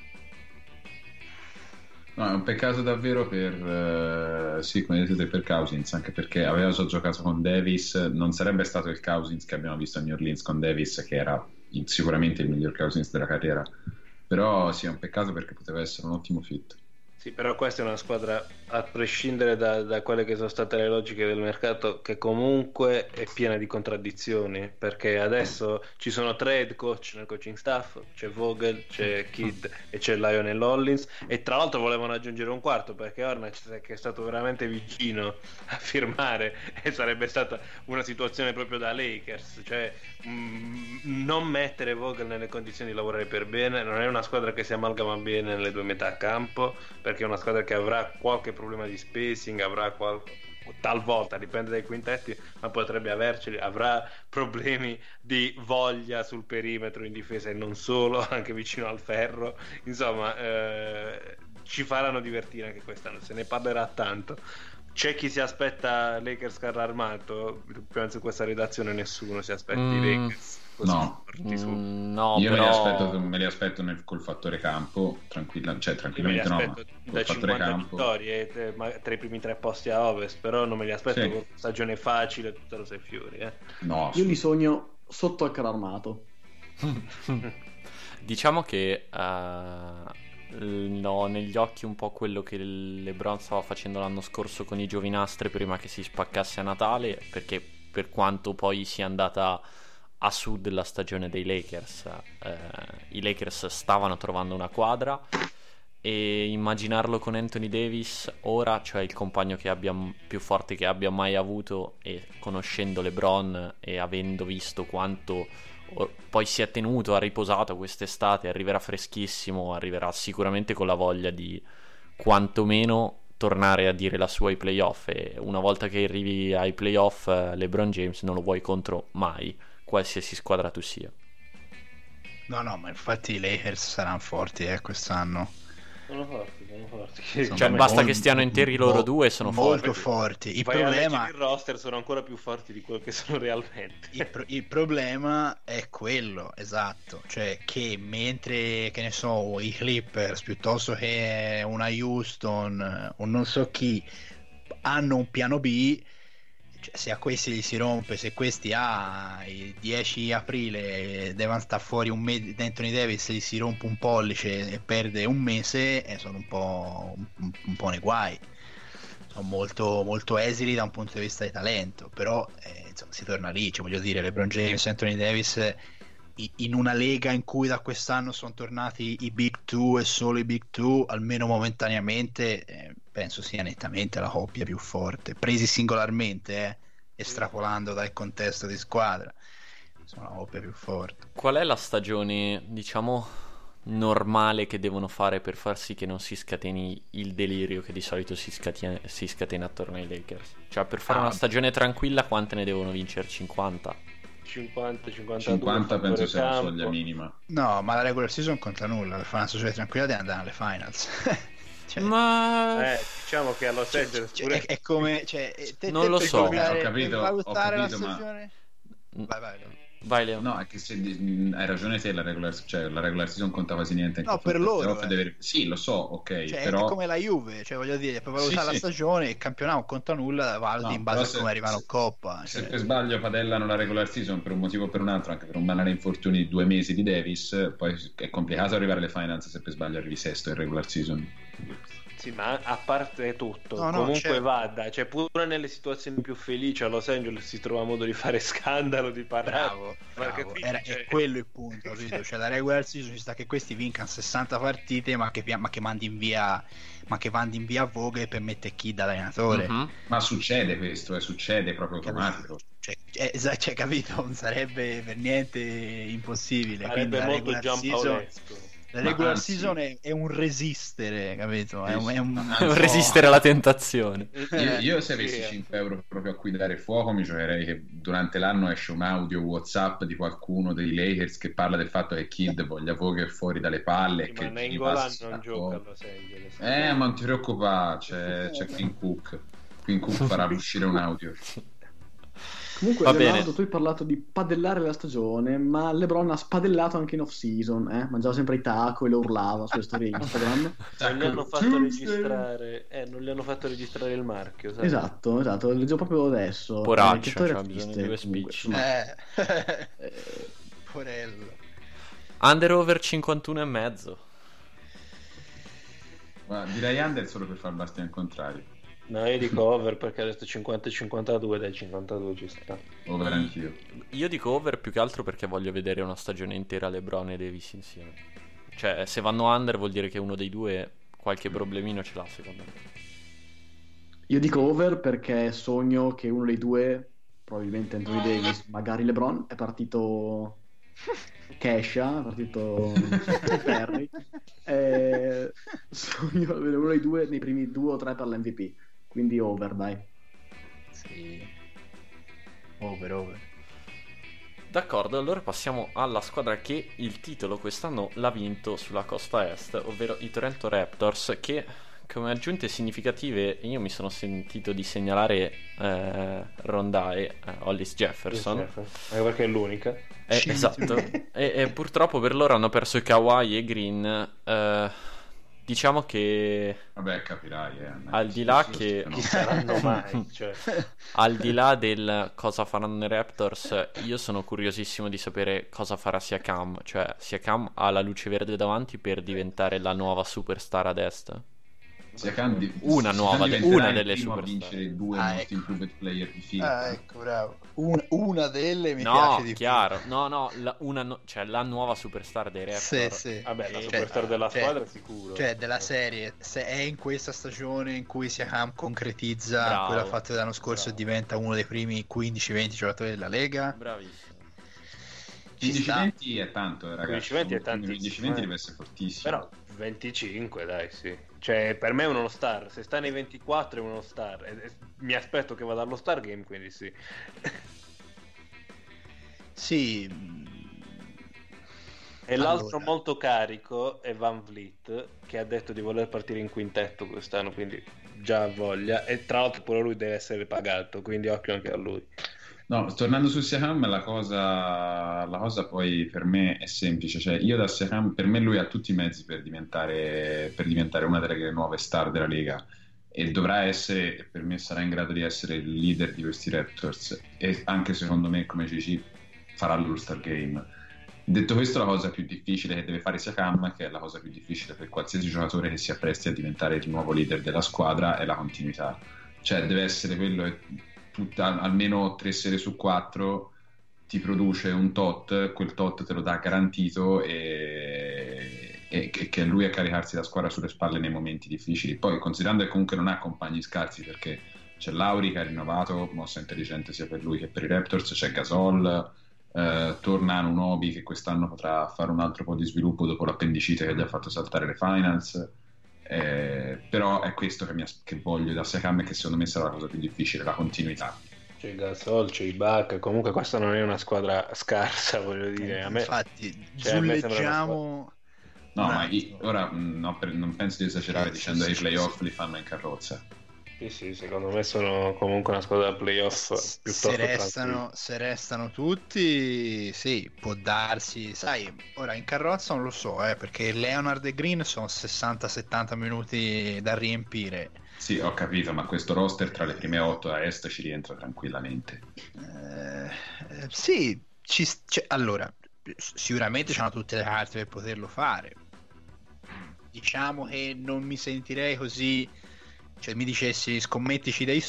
No, è un peccato davvero per, eh, sì, come detto te, per Cousins, anche perché aveva già giocato con Davis, non sarebbe stato il Cousins che abbiamo visto a New Orleans con Davis, che era il- sicuramente il miglior Cousins della carriera, però sì, è un peccato perché poteva essere un ottimo fit. Sì, però questa è una squadra, a prescindere da, da quelle che sono state le logiche del mercato, che comunque è piena di contraddizioni, perché adesso ci sono tre head coach nel coaching staff, c'è Vogel, c'è Kidd e c'è Lionel Hollins, e tra l'altro volevano aggiungere un quarto, perché Hornacek, che è stato veramente vicino a firmare, e sarebbe stata una situazione proprio da Lakers, cioè mh, non mettere Vogel nelle condizioni di lavorare per bene. Non è una squadra che si amalgama bene nelle due metà campo, perché è una squadra che avrà qualche problema di spacing, avrà qual- talvolta, dipende dai quintetti, ma potrebbe averceli, avrà problemi di voglia sul perimetro in difesa e non solo, anche vicino al ferro. Insomma, eh, ci faranno divertire anche quest'anno, se ne parlerà tanto. C'è chi si aspetta Lakers carro armato, penso in questa redazione nessuno si aspetta Mm, i Lakers così no. forti su. Mm, no, Io me li però... aspetto, me li aspetto nel- col fattore campo, tranquilla, cioè Io me li tranquillamente no, ma aspetto col da fattore cinquanta campo. vittorie eh, ma- tra i primi tre posti a Ovest, però non me li aspetto Sì. con una stagione facile, tutte rose e fiori. Eh. No, Io li sogno sotto al carro armato. Diciamo che eh, l- ho negli occhi un po' quello che il LeBron stava facendo l'anno scorso con i giovinastri prima che si spaccasse a Natale, perché per quanto poi sia andata a sud la stagione dei Lakers, eh, i Lakers stavano trovando una quadra, e immaginarlo con Anthony Davis ora, cioè il compagno che abbia più forte che abbia mai avuto, e conoscendo LeBron e avendo visto quanto o- poi si è tenuto, ha riposato quest'estate, arriverà freschissimo, arriverà sicuramente con la voglia di quantomeno tornare a dire la sua ai playoff, e una volta che arrivi ai playoff eh, LeBron James non lo vuoi contro mai, qualsiasi squadra tu sia. No, no, ma infatti i Lakers saranno forti eh, quest'anno. Sono forti, sono forti. Sono Cioè, Vabbè, basta mol- che stiano interi loro mo- due, sono molto forti. forti. Il Vai a problema, leggere il roster, sono ancora più forti di quello che sono realmente. il, pro- il problema è quello, esatto, cioè che mentre, che ne so, i Clippers piuttosto che una Houston o non so chi hanno un piano B, cioè, se a questi gli si rompe, se questi ah, il dieci aprile devono stare fuori un mese, Anthony Davis gli si rompe un pollice e perde un mese, e sono un po', un, un po' nei guai. Sono molto, molto esili da un punto di vista di talento, però eh, insomma, si torna lì, cioè, voglio dire, LeBron James e Anthony Davis eh, i- in una lega in cui da quest'anno sono tornati i Big Two e solo i Big Two, almeno momentaneamente, eh, penso sia nettamente la coppia più forte, presi singolarmente, eh, estrapolando dal contesto di squadra. sono la coppia più forte. Qual è la stagione, diciamo, normale che devono fare per far sì che non si scateni il delirio che di solito si scatena, si scatena attorno ai Lakers? Cioè, per fare Ah, una stagione tranquilla, quante ne devono vincere? cinquanta? cinquanta cinquantadue cinquanta penso sia una campo. soglia minima. No, ma la regular season conta nulla, per fare una stagione tranquilla devi andare alle finals. Cioè, Ma Eh, diciamo che a Los Angeles cioè, pure... è, è come cioè, te- Non te lo per so. valutare- Ho capito, per ho valutare capito, la ma- stagione. Vai, vai. vai. vai, Leo. No, è che se mh, hai ragione te, la regular, cioè, la regular season conta quasi niente. in No, per confronto ai loro, playoff, eh. deve- Sì, lo so, ok, Cioè, però... è come la Juve, cioè voglio dire, per valutare Sì, la sì. stagione il campionato non conta nulla, valuti No, in base però a se- come arrivano se- in Coppa. Se cioè. per sbaglio padellano la regular season per un motivo o per un altro, anche per un banale infortunio di due mesi di Davis, poi è complicato arrivare alle finals se per sbaglio arrivi sesto in regular season. Sì, ma a parte tutto, No, no, comunque certo. vada, cioè pure nelle situazioni più felici a Los Angeles si trova modo di fare scandalo, di parlare. Bravo, Perché bravo. qui, Era- cioè- è quello il punto, capito? Cioè la regular season ci sta che questi vincano sessanta partite ma che, ma che mandi in via ma che mandi in via Vogel per mettere chi da allenatore. Mhm. Ma succede questo, eh, succede proprio automatico. Cioè, cioè, esa- cioè, capito? Non sarebbe per niente impossibile. Quindi Sarebbe la molto regular season, Giampaolesco. la Ma regular anzi- season è, è un resistere, capito? È un, è un- Anzi- un po'- Resistere alla tentazione. Io, io se Sì, avessi eh. cinque euro proprio a cui dare fuoco, mi giocherei che durante l'anno esce un audio WhatsApp di qualcuno dei Lakers che parla del fatto che Kid voglia Vogel fuori dalle palle. Sì, e che ma gli Nainggolan passa non sta gioca a cosa. Los Angeles. Eh, ma non ti preoccupare, c'è, c'è Quinn Cook. Quinn Cook farà uscire un audio. Comunque, Va Leonardo, bene. tu hai parlato di padellare la stagione, ma LeBron ha spadellato anche in off-season, eh? Mangiava sempre i taco e lo urlava sulle storie Instagram. Non gli hanno fatto Tuesday. registrare, eh, non gli hanno fatto registrare il marchio, sai? Esatto, esatto, lo leggevo proprio adesso. Poraccio, Eh, che storia c'ha bisogno triste, di due comunque, spicci. insomma. Eh. Eh, Porello. Under over cinquantuno e mezzo. Ma direi under solo per far bastian al contrario. No, io dico over perché ha detto cinquanta e cinquantadue, dai cinquantadue ci sta. Over anch'io. Io dico over più che altro perché voglio vedere una stagione intera LeBron e Davis insieme. Cioè, se vanno under vuol dire che uno dei due qualche problemino ce l'ha, secondo me. Io dico over perché sogno che uno dei due, probabilmente Anthony Davis, magari LeBron, è partito Kesha, è partito Perry. Eh, sogno di avere uno dei due nei primi due o tre per l'M V P. Quindi over, dai. Sì. Over, over. D'accordo, allora passiamo alla squadra che il titolo quest'anno l'ha vinto sulla costa est, ovvero i Toronto Raptors, che come aggiunte significative io mi sono sentito di segnalare eh, Rondé, eh, Hollis Jefferson. Anche perché è l'unica. Eh, Sì. esatto. e, e purtroppo per loro hanno perso Kawhi e Green. eh, diciamo che Vabbè, capirai. Eh, Al di là sì, che- sì, no. Chi saranno mai? Cioè, al di là del cosa faranno i Raptors, io sono curiosissimo di sapere cosa farà Siakam. Cioè, Siakam ha la luce verde davanti per diventare la nuova superstar ad est. Siakam di- Una Siakam nuova de- diventerà una il delle primo a superstar. vincere due Ah, most ecco. improved player di fila. Ah, ecco, bravo. Un- una delle mi No, piace di chiaro. No, no, la, una no- cioè la nuova superstar dei più. Raptors. Sì, sì. vabbè, la Cioè, superstar della cioè, squadra sicuro. Cioè, della serie, se è in questa stagione in cui Siakam concretizza Bravo, quello fatto l'anno scorso bravo. e diventa uno dei primi quindici venti giocatori della Lega, Bravissimo. ci quindici sta. venti è tanto, eh, ragazzi. quindici venti è quindici tantissimo, venti eh. deve essere fortissimo. Però venticinque, dai, sì. Cioè, per me è uno star. Se sta nei ventiquattro è uno star. E- e mi aspetto che vada allo Star Game, quindi sì. Sì. mh, E l'altro Allora. molto carico è Van Vliet, che ha detto di voler partire in quintetto quest'anno, quindi già ha voglia. E tra l'altro pure lui deve essere pagato, quindi occhio anche a lui. No, tornando su Siakam, la cosa, la cosa poi per me è semplice, cioè io da Siakam, per me lui ha tutti i mezzi per diventare, per diventare una delle nuove star della Lega e dovrà essere, e per me sarà in grado di essere il leader di questi Raptors e anche secondo me, come dici, farà l'All-Star Game. Detto questo, la cosa più difficile che deve fare Siakam, che è la cosa più difficile per qualsiasi giocatore che si appresti a diventare il nuovo leader della squadra, è la continuità. Cioè deve essere quello che tutta, almeno tre serie su quattro ti produce un tot, quel tot te lo dà garantito e, e che, che lui a caricarsi la squadra sulle spalle nei momenti difficili. Poi considerando che comunque non ha compagni scarsi perché c'è Lauri che ha rinnovato, mossa intelligente sia per lui che per i Raptors, c'è Gasol, Uh, torna Anunoby che quest'anno potrà fare un altro po' di sviluppo dopo l'appendicite che gli ha fatto saltare le finals, eh, però è questo che, mi as- che voglio da Siakam e che secondo me sarà la cosa più difficile, la continuità. C'è Gasol, c'è Ibaka, comunque questa non è una squadra scarsa, voglio dire, a me, infatti cioè, a me sembra una zulleggiamo No, un ma attimo. i- ora mh, no, per- non penso di esagerare Sì, dicendo sì, che i sì, playoff sì. li fanno in carrozza. Sì, sì, secondo me sono comunque una squadra da playoff piuttosto se restano, tranquilla. se restano tutti, sì, può darsi. Sai, ora in carrozza non lo so, eh, perché Leonard e Green sono sessanta settanta minuti da riempire. Sì, ho capito, ma questo roster tra le prime otto a est ci rientra tranquillamente. Eh, eh, sì, ci, cioè, allora, sicuramente hanno tutte le carte per poterlo fare. Diciamo che non mi sentirei così, cioè mi dicessi scommettici dei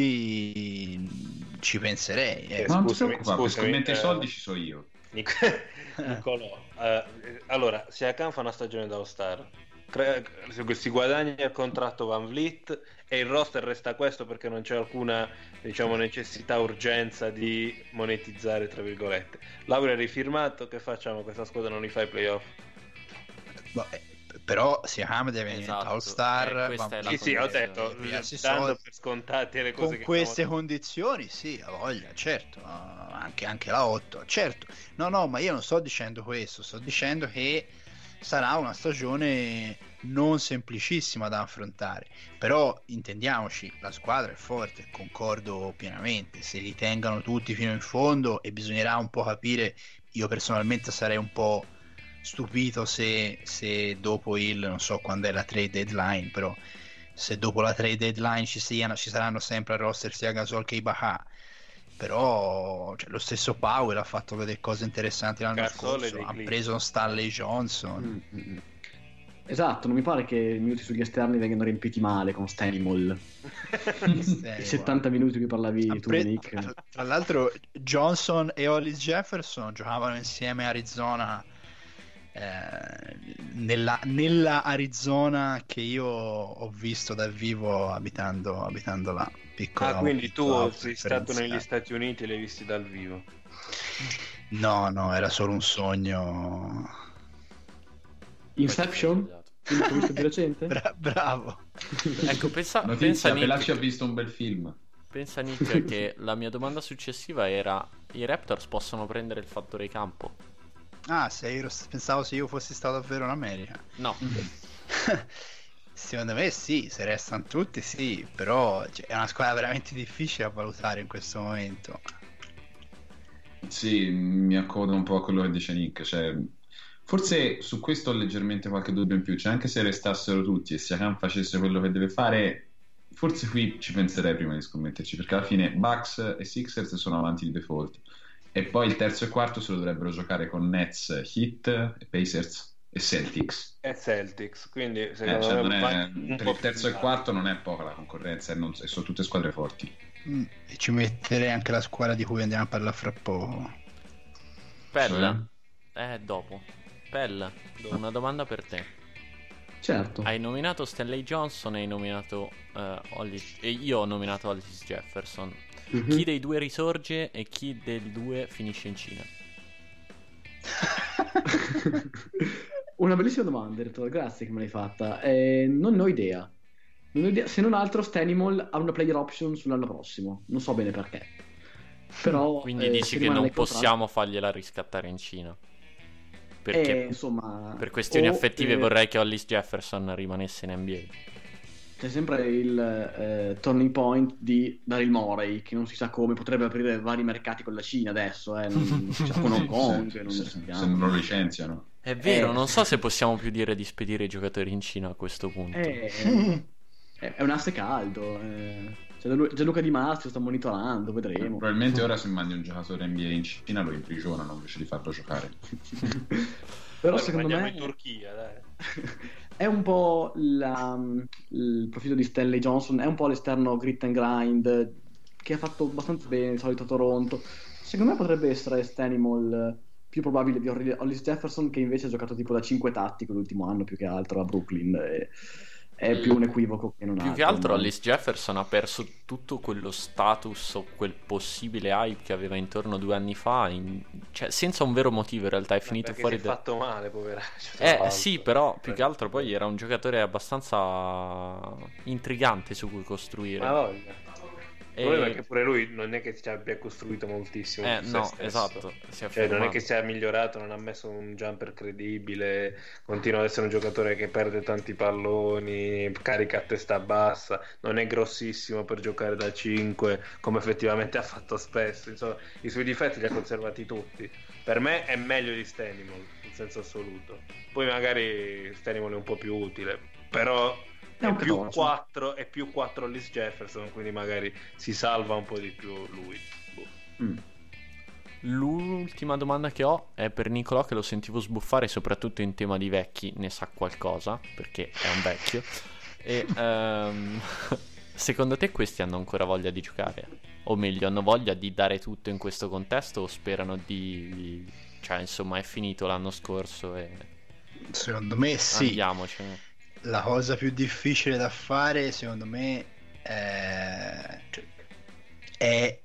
soldi, ci penserei. eh. Ma non ti scusami, preoccupare, per scusami, scommettere i eh, soldi ci so io. Nic- Niccolò, eh, allora, Siakam fa una stagione da All-Star, Cre- si guadagna il contratto Van Vliet e il roster resta questo perché non c'è alcuna, diciamo, necessità, urgenza di monetizzare, tra virgolette. Laura è rifirmato, che facciamo? Questa squadra non li fa i playoff? Boh, eh, però Siakam deve Esatto, diventare All-Star, eh, questa Van è la Sì, sì, ho condizione. detto, Pigliarsi dando soldi. per scontate le cose Con che queste stiamo- condizioni, sì, ha voglia, certo, uh, anche, anche la otto, certo. No, no, ma io non sto dicendo questo, sto dicendo che sarà una stagione non semplicissima da affrontare, però intendiamoci, la squadra è forte, concordo pienamente, se li tengano tutti fino in fondo, e bisognerà un po' capire, io personalmente sarei un po' stupito se, se dopo il, non so quando è la trade deadline, però se dopo la trade deadline ci, siano, ci saranno sempre al roster sia Gasol che Ibaka, però cioè, lo stesso Powell ha fatto delle cose interessanti l'anno Gasol e scorso, dei ha Clippers. preso Stanley Johnson. Mm, mm, mm. Esatto, non mi pare che i minuti sugli esterni vengano riempiti male con Stanimol. Eh, I settanta minuti di cui parlavi Ha tu, pre- Nick. tra, tra l'altro Johnson e Hollis Jefferson giocavano insieme a Arizona, eh, nella, nella Arizona che io ho visto dal vivo abitando, abitando là. Piccola, Ah, quindi tu piccola sei stato referenza. negli Stati Uniti e li hai visti dal vivo. No, no, era solo un sogno. Inception? Quindi l'ho visto di recente? Bra- bravo. Ecco, pensa, pensa Notizia, Nick, Pelacci ha visto un bel film. pensa Nick che la mia domanda successiva era: i Raptors possono prendere il fattore campo? Ah, se io pensavo se io fossi stato davvero in America. No. Secondo me sì, se restano tutti sì, però cioè, è una squadra veramente difficile a valutare in questo momento. Sì, mi accodo un po' a quello che dice Nick, cioè, forse su questo ho leggermente qualche dubbio in più, cioè anche se restassero tutti e Siakam facesse quello che deve fare, forse qui ci penserei prima di scommetterci, perché alla fine Bucks e Sixers sono avanti di default e poi il terzo e quarto se lo dovrebbero giocare con Nets, Heat, Pacers e Celtics. E Celtics, quindi Eh, secondo cioè, me non è- va un per po' il terzo e più quarto non è poca la concorrenza e, non- e sono tutte squadre forti. Mm, e ci metterei anche la squadra di cui andiamo a parlare fra poco. Pell. Eh, dopo. Pell, una domanda per te. Certo. Hai nominato Stanley Johnson e hai nominato eh, Hollis- e io ho nominato Hollis Jefferson. Mhm. Chi dei due risorge e chi dei due finisce in Cina? Una bellissima domanda, direttore, grazie che me l'hai fatta. Eh, non ne ho idea. Non ho idea. Se non altro, Stanimol ha una player option sull'anno prossimo. Non so bene perché. Però, Quindi eh, dici se che rimane non nel contratto- possiamo fargliela riscattare in Cina? Perché Eh, insomma, per questioni o, affettive eh, vorrei che Hollis Jefferson rimanesse in N B A. C'è sempre il eh, turning point di Daryl Morey, che non si sa come potrebbe aprire vari mercati con la Cina adesso, eh, non, non si sa con Hong Kong, se, non se- lo sappiamo. se non lo licenziano. È vero, Eh, non so se possiamo più dire di spedire i giocatori in Cina a questo punto. Eh, è, è un asse caldo. Eh. C'è Gianlu- Gianluca Di Mastro sta monitorando, vedremo. Probabilmente ora se mandi un giocatore N B A in Cina lo imprigionano invece di farlo giocare. Però Poi secondo andiamo me in Turchia, dai. è un po' la- il profilo di Stanley Johnson, è un po' l'esterno grit and grind che ha fatto abbastanza bene il solito Toronto. Secondo me potrebbe essere Stanimol più probabile di Hollis Jefferson, che invece ha giocato tipo da cinque tattico l'ultimo anno più che altro a Brooklyn. E è più un equivoco che non Più altro. che altro ma- Alice Jefferson ha perso tutto quello status o quel possibile hype che aveva intorno due anni fa, in- cioè senza un vero motivo in realtà è finito Perché fuori si è da... fatto male, poveraccio. tra Eh l'altro. sì, però più che altro poi era un giocatore abbastanza intrigante su cui costruire. Ma voglia. Il E- problema è che pure lui non è che ci abbia costruito moltissimo Eh su se no, stesso. esatto, si è Cioè, non è fermato. che si è migliorato, non ha messo un jumper credibile, continua ad essere un giocatore che perde tanti palloni, carica a testa bassa, non è grossissimo per giocare da cinque, come effettivamente ha fatto spesso. Insomma, i suoi difetti li ha conservati tutti. Per me è meglio di Stanimal, in senso assoluto. Poi magari Stanimal è un po' più utile, però È è un più catorcio. quattro, è più quattro Alice Jefferson, quindi magari si salva un po' di più lui. Boh. Mm. L'ultima domanda che ho è per Nicolò, che lo sentivo sbuffare soprattutto in tema di vecchi, ne sa qualcosa perché è un vecchio. E ehm, secondo te questi hanno ancora voglia di giocare? O meglio, hanno voglia di dare tutto in questo contesto o sperano di... cioè insomma è finito l'anno scorso e Secondo me sì. andiamocene. La cosa più difficile da fare, secondo me, è, cioè, è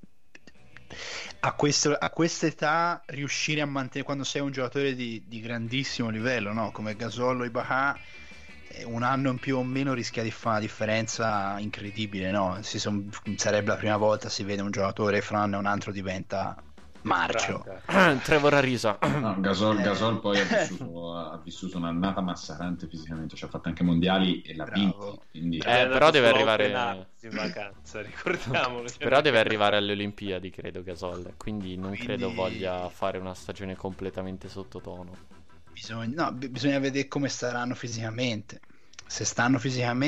a, questo, a questa età riuscire a mantenere, quando sei un giocatore di, di grandissimo livello, no? Come Gasol o Ibaka, eh, un anno in più o meno rischia di fare una differenza incredibile, no? Si son- sarebbe la prima volta si vede un giocatore fra un anno e un altro diventa marcio. Trevor Arisa. No, Gasol, Eh. Gasol poi ha vissuto, ha vissuto un'annata massacrante fisicamente, cioè ha fatto anche mondiali e l'ha Bravo. vinto, quindi Eh, però deve arrivare- in vacanza, ricordiamolo. Però deve arrivare alle Olimpiadi, credo, Gasol, quindi non Quindi- credo voglia fare una stagione completamente sottotono. Bisogna, no, bi- bisogna vedere come staranno fisicamente. Se stanno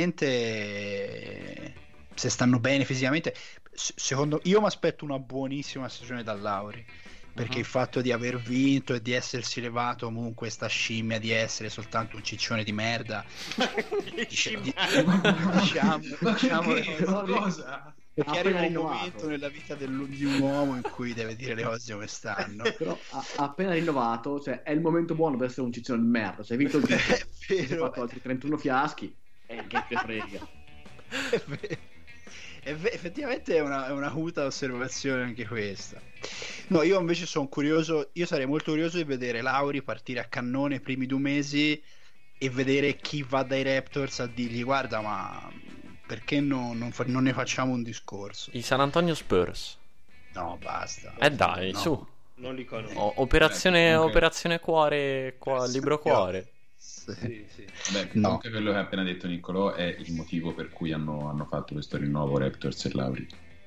fisicamente, se stanno bene fisicamente, s- secondo io mi aspetto una buonissima stagione da Lauri. Perché Mhm. il fatto di aver vinto e di essersi levato comunque questa scimmia di essere soltanto un ciccione di merda, dice- di- diciamo, diciamo le cose. cosa? Perché Ha arriva appena un rinnovato. momento nella vita del- di un uomo in cui deve dire le cose come stanno. Però ha, ha appena rinnovato, cioè è il momento buono per essere un ciccione di merda. Cioè, hai vinto il titolo, È hai vero, fatto altri trentuno fiaschi e che te frega. è vero. È ve- effettivamente è una, è una acuta osservazione anche questa. No, io invece sono curioso, io sarei molto curioso di vedere Lauri partire a cannone i primi due mesi e vedere chi va dai Raptors a dirgli guarda, ma perché no- non, fa- non ne facciamo un discorso? I San Antonio Spurs. No, basta. Eh dai, No. su. Non li conosco. O- operazione, Beh, comunque- operazione cuore, qua- libro cuore. Sì. Sì, sì. Beh, No. comunque quello che ha appena detto Niccolò è il motivo per cui hanno, hanno fatto questo rinnovo Raptors e Lauri.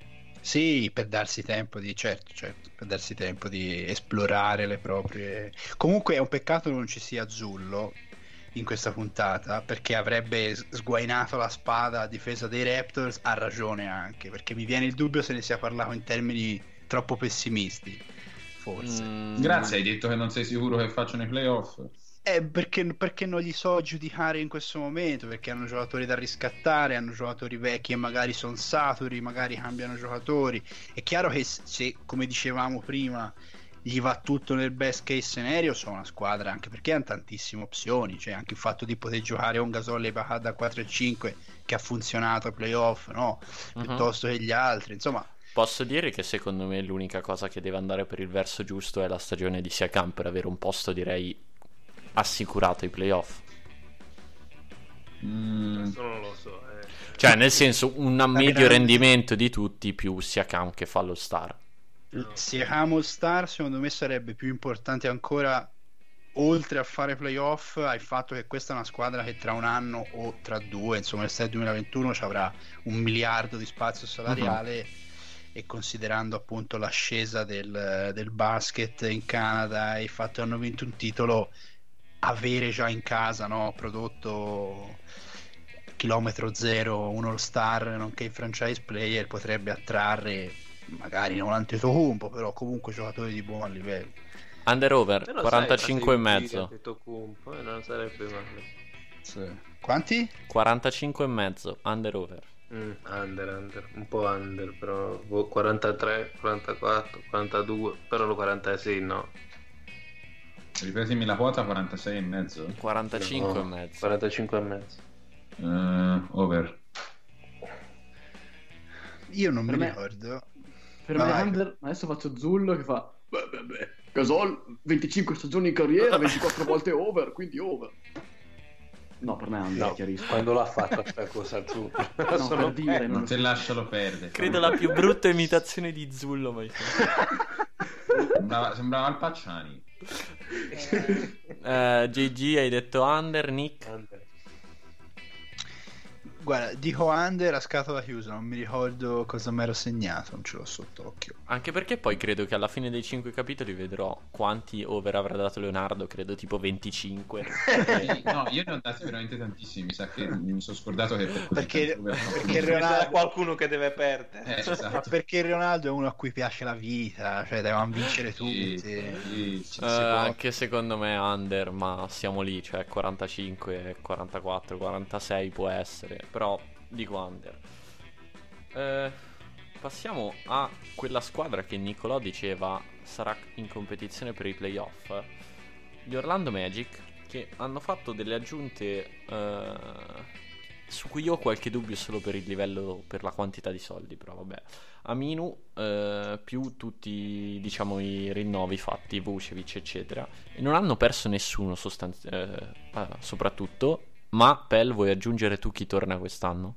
Sì, per darsi tempo di, certo, certo, per darsi tempo di esplorare le proprie. Comunque è un peccato che non ci sia Zullo in questa puntata, perché avrebbe s- sguainato la spada a difesa dei Raptors. Ha ragione anche, perché mi viene il dubbio se ne sia parlato in termini troppo pessimisti, forse. Mm, Grazie, hai detto che non sei sicuro che facciano i playoff? Eh, perché, perché non li so giudicare in questo momento, perché hanno giocatori da riscattare, hanno giocatori vecchi e magari sono saturi, magari cambiano giocatori. È chiaro che s- se, come dicevamo prima, gli va tutto nel best case scenario, sono una squadra, anche perché hanno tantissime opzioni, cioè anche il fatto di poter giocare un Gasol e Ibaka da quattro e cinque che ha funzionato ai playoff, no? Mhm. Piuttosto che gli altri, insomma. Posso dire che secondo me l'unica cosa che deve andare per il verso giusto è la stagione di Siakam per avere un posto, direi, assicurato ai playoff. Mm, Questo non lo so. eh. Cioè, nel senso, un medio grande- rendimento di tutti più Siakam che fa lo star. Siamo Star secondo me sarebbe più importante ancora, oltre a fare playoff, al fatto che questa è una squadra che tra un anno o tra due, insomma l'estate duemilaventuno ci avrà un miliardo di spazio salariale e considerando appunto l'ascesa del, del basket in Canada e il fatto che hanno vinto un titolo, avere già in casa, no, prodotto chilometro zero un all star nonché il franchise player potrebbe attrarre magari non Antetokounmpo, però comunque giocatori di buon livello. Under over Però quarantacinque e sai, mezzo. Antetokounmpo, eh, non sarebbe male. Quanti? quarantacinque e mezzo. Under over. Mm, under, under, un po' under, però boh, quarantatré, quarantaquattro, quarantadue, però lo quarantasei no. ripetimi la quota, quarantasei e mezzo? quarantacinque No, e mezzo. quarantacinque e mezzo. Uh, over. Io non Per mi me- ricordo. Per Vai. me under, adesso faccio Zullo che fa beh beh beh Gasol venticinque stagioni in carriera, ventiquattro volte over, quindi over. No, per me è under, No, chiarissimo. quando l'ha fatto questa cosa tu. No, Sono- per dire, Non non te lascialo perdere. Credo la più brutta imitazione di Zullo mai fatta. Sembrava, sembrava Al Pacciani. Eh, J G hai detto under, Nick? Guarda, dico under a scatola chiusa, non mi ricordo cosa mi ero segnato, non ce l'ho sott'occhio. Anche perché poi credo che alla fine dei cinque capitoli vedrò quanti over avrà dato Leonardo, credo tipo venticinque. Sì, no, io ne ho dati veramente tantissimi. Mi sa che mi sono scordato che per così Perché- tanto over- perché C'è Ronaldo- qualcuno che deve perdere. Eh, Ma esatto. perché Ronaldo è uno a cui piace la vita, cioè devono vincere Sì, tutti. sì, Ci- Eh, si può- anche secondo me under, ma siamo lì, cioè quarantacinque, quarantaquattro, quarantasei può essere, però dico under. Eh, passiamo a quella squadra che Niccolò diceva sarà in competizione per i playoff, gli Orlando Magic, che hanno fatto delle aggiunte eh, su cui io ho qualche dubbio solo per il livello, per la quantità di soldi, però vabbè. Aminu eh, più tutti diciamo i rinnovi fatti, Vucevic eccetera, e non hanno perso nessuno sostanzi- eh, ah, soprattutto. Ma Pel, vuoi aggiungere tu chi torna quest'anno?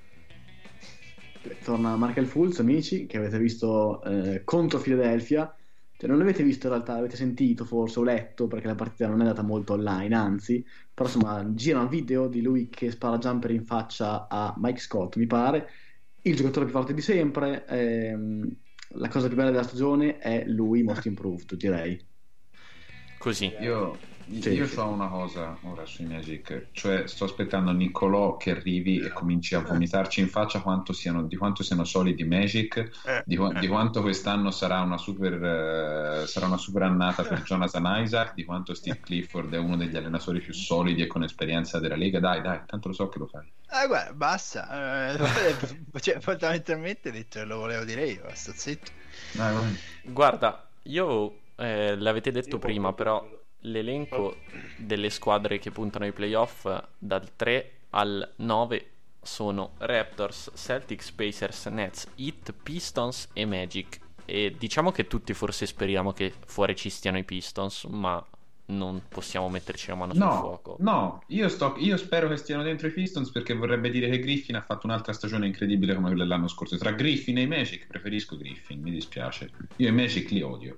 Torna Markel Fultz, amici, che avete visto eh, contro Philadelphia. Cioè, non l'avete visto in realtà, l'avete sentito forse o letto, perché la partita non è andata molto online, anzi, però insomma gira un video di lui che spara jumper in faccia a Mike Scott, mi pare, il giocatore più forte di sempre. Ehm, la cosa più bella della stagione è lui most improved, direi. Così. Io, Sì, io sì. ho una cosa ora sui Magic, cioè sto aspettando Niccolò che arrivi e cominci a vomitarci in faccia quanto siano, di quanto siano solidi i Magic, di, qua- di quanto quest'anno sarà una super eh, sarà una super annata per Jonathan Isaac, di quanto Steve Clifford è uno degli allenatori più solidi e con esperienza della Lega. Dai, dai, tanto lo so che lo fai. Ah, guarda, basta. Eh, cioè, fondamentalmente detto che lo volevo dire io, sto zitto. Dai, vai. Guarda, io eh, l'avete detto Io prima, proprio- però l'elenco delle squadre che puntano ai playoff dal tre al nove sono Raptors, Celtics, Pacers, Nets, Heat, Pistons e Magic. E diciamo che tutti forse speriamo che fuori ci stiano i Pistons, ma non possiamo metterci la mano sul No, fuoco. no, io, sto, io spero che stiano dentro i Pistons, perché vorrebbe dire che Griffin ha fatto un'altra stagione incredibile come quella dell'anno scorso. Tra Griffin e i Magic preferisco Griffin, mi dispiace. Io i Magic li odio.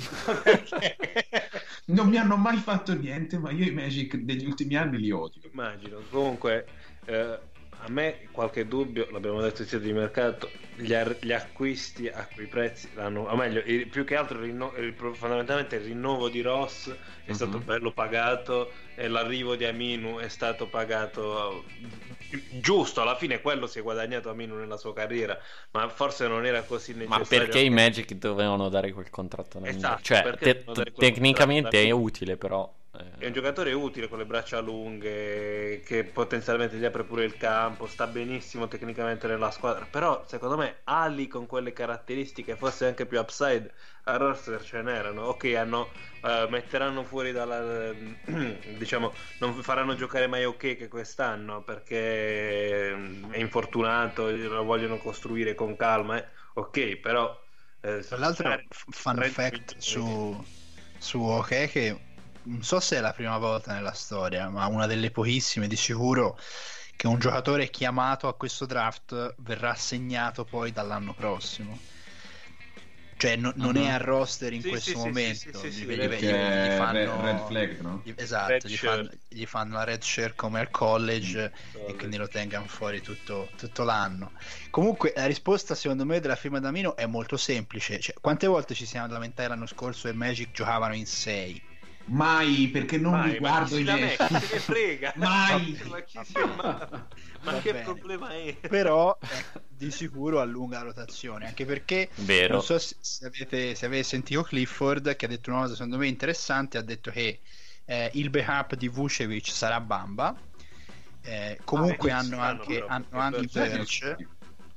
Non mi hanno mai fatto niente, ma io i Magic degli ultimi anni li odio. Immagino. Comunque, eh, a me qualche dubbio, l'abbiamo detto in sede di mercato, gli, ar- gli acquisti a quei prezzi, l'hanno, o meglio, il- più che altro il rinno- il- fondamentalmente il rinnovo di Ross è Mhm. stato bello pagato e l'arrivo di Aminu è stato pagato giusto. Alla fine quello si è guadagnato Aminu nella sua carriera, ma forse non era così necessario. Ma perché i Magic dovevano dare quel contratto? a Esatto, cioè, perché te- dovevano dare quel tecnicamente contratto? è utile, però È eh, un giocatore utile con le braccia lunghe, che potenzialmente gli apre pure il campo, sta benissimo tecnicamente nella squadra, però secondo me ali con quelle caratteristiche, forse anche più upside, a roster ce n'erano. Ok, hanno, eh, metteranno fuori dalla diciamo, non faranno giocare mai ok che quest'anno perché è infortunato, lo vogliono costruire con calma, eh. Ok, però eh, Tra l'altro, magari f- fun trenta fact milioni. su, su Ok, che non so se è la prima volta nella storia, ma una delle pochissime di sicuro, che un giocatore chiamato a questo draft verrà assegnato poi dall'anno prossimo. Cioè no- non Mhm. è a roster in Sì, questo sì, sì, momento. sì, sì, Gli- sì, gli- perché gli- gli Perché fanno- red, red flag, no? gli- esatto, Red gli shirt. fanno, gli fanno la red shirt come al college, Mm. e quindi lo tengano fuori tutto, tutto l'anno. Comunque la risposta secondo me della firma d'Amino è molto semplice. Cioè, quante volte ci siamo lamentati l'anno scorso e Magic giocavano in sei? Mai, perché non Mai, li ma guardo chi i da me, Magic. chi se ne frega? Mai. Ma chi si è ma, ma Va che bene. problema è? Però eh, di sicuro allunga la rotazione, anche perché vero. non so se, se avete, se avete sentito Clifford, che ha detto una cosa secondo me interessante. Ha detto che eh, il backup di Vucevic sarà Bamba. Eh, comunque Ah, hanno beh, anche, stanno hanno proprio, anche perché Birch. Eh.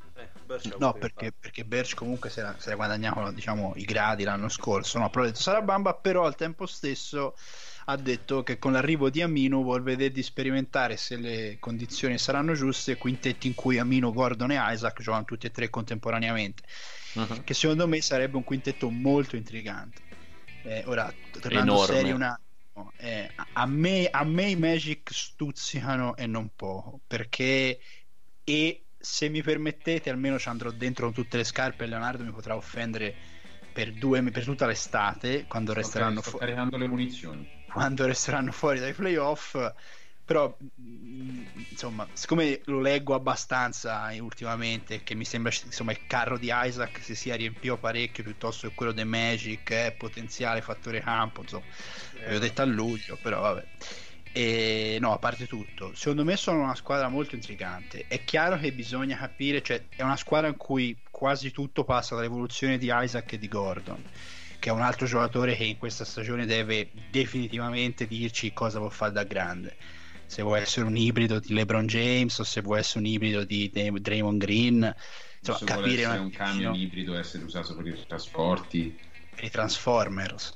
No, perché, perché Berch comunque si era, si era guadagnato, diciamo, i gradi l'anno scorso, no? Però ha detto sarà Bamba, però al tempo stesso ha detto che con l'arrivo di Aminu vuol vedere di sperimentare, se le condizioni saranno giuste, quintetti in cui Aminu, Gordon e Isaac giocano tutti e tre contemporaneamente, uh-huh. che secondo me sarebbe un quintetto molto intrigante. Eh, ora, tornando serio un attimo, eh, a, me, a me i Magic stuzzicano e non poco, perché e se mi permettete almeno ci andrò dentro con tutte le scarpe e Leonardo mi potrà offendere per, due, per tutta l'estate quando sto resteranno sto fu- caricando le munizioni quando resteranno fuori dai playoff. Però insomma, siccome lo leggo abbastanza ultimamente, che mi sembra insomma il carro di Isaac si sia riempito parecchio piuttosto che quello dei Magic, è eh, potenziale fattore campo, insomma, eh. avevo detto a luglio, però vabbè. E no, a parte tutto, secondo me sono una squadra molto intrigante. È chiaro che bisogna capire, cioè è una squadra in cui quasi tutto passa dall'evoluzione di Isaac e di Gordon, che è un altro giocatore che in questa stagione deve definitivamente dirci cosa può fare da grande, se vuoi essere un ibrido di LeBron James o se vuoi essere un ibrido di Draymond Green, insomma, se capire vuole essere un, un camion ibrido, essere usato per i trasporti, per i Transformers.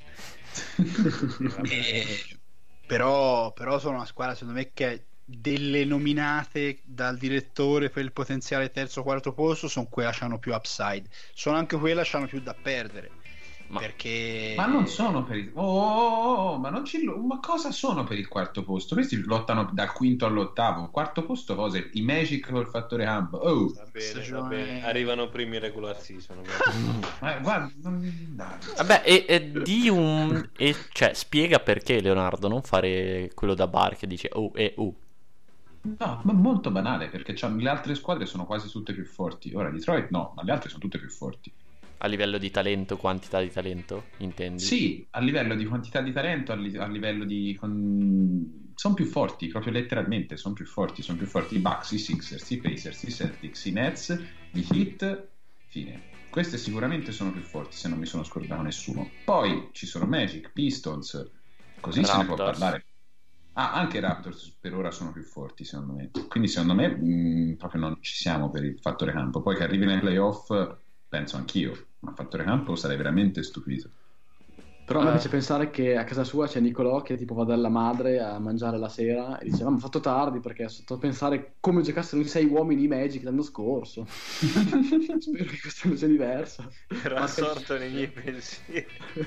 e, però, però sono una squadra secondo me che delle nominate dal direttore per il potenziale terzo o quarto posto sono quelle che hanno più upside, sono anche quelle che hanno più da perdere. Ma, perché... ma non sono per il oh, oh, oh, ma, non ci... ma cosa sono per il quarto posto? Questi lottano dal quinto all'ottavo. Quarto posto cosa? I Magic col fattore hub. Oh. Va bene, stagione... va bene. Arrivano primi regular season. Ma guarda, non... vabbè, e, e di un e, cioè spiega perché Leonardo non fare quello da bar che dice oh e uh. No, ma molto banale, perché le altre squadre sono quasi tutte più forti. Ora Detroit no, ma le altre sono tutte più forti. A livello di talento, quantità di talento, intendi? Sì, a livello di quantità di talento, a, li- a livello di... Con... sono più forti, proprio letteralmente, sono più forti, sono più forti i Bucks, i Sixers, i Pacers, i Celtics, i Nets, i Heat, fine. Queste sicuramente sono più forti, se non mi sono scordato nessuno. Poi ci sono Magic, Pistons, così Raptors. Se ne può parlare. Ah, anche i Raptors per ora sono più forti, secondo me. Quindi secondo me mh, proprio non ci siamo per il fattore campo. Poi che arrivi nei playoff, penso anch'io. Ma fattore campo sarei veramente stupito. Però a me piace pensare che a casa sua c'è Nicolò che tipo va dalla madre a mangiare la sera e dice: ma ho fatto tardi perché sto a pensare come giocassero i sei uomini Magic l'anno scorso. Spero che quest'anno sia diversa. Era assorto nei miei pensieri.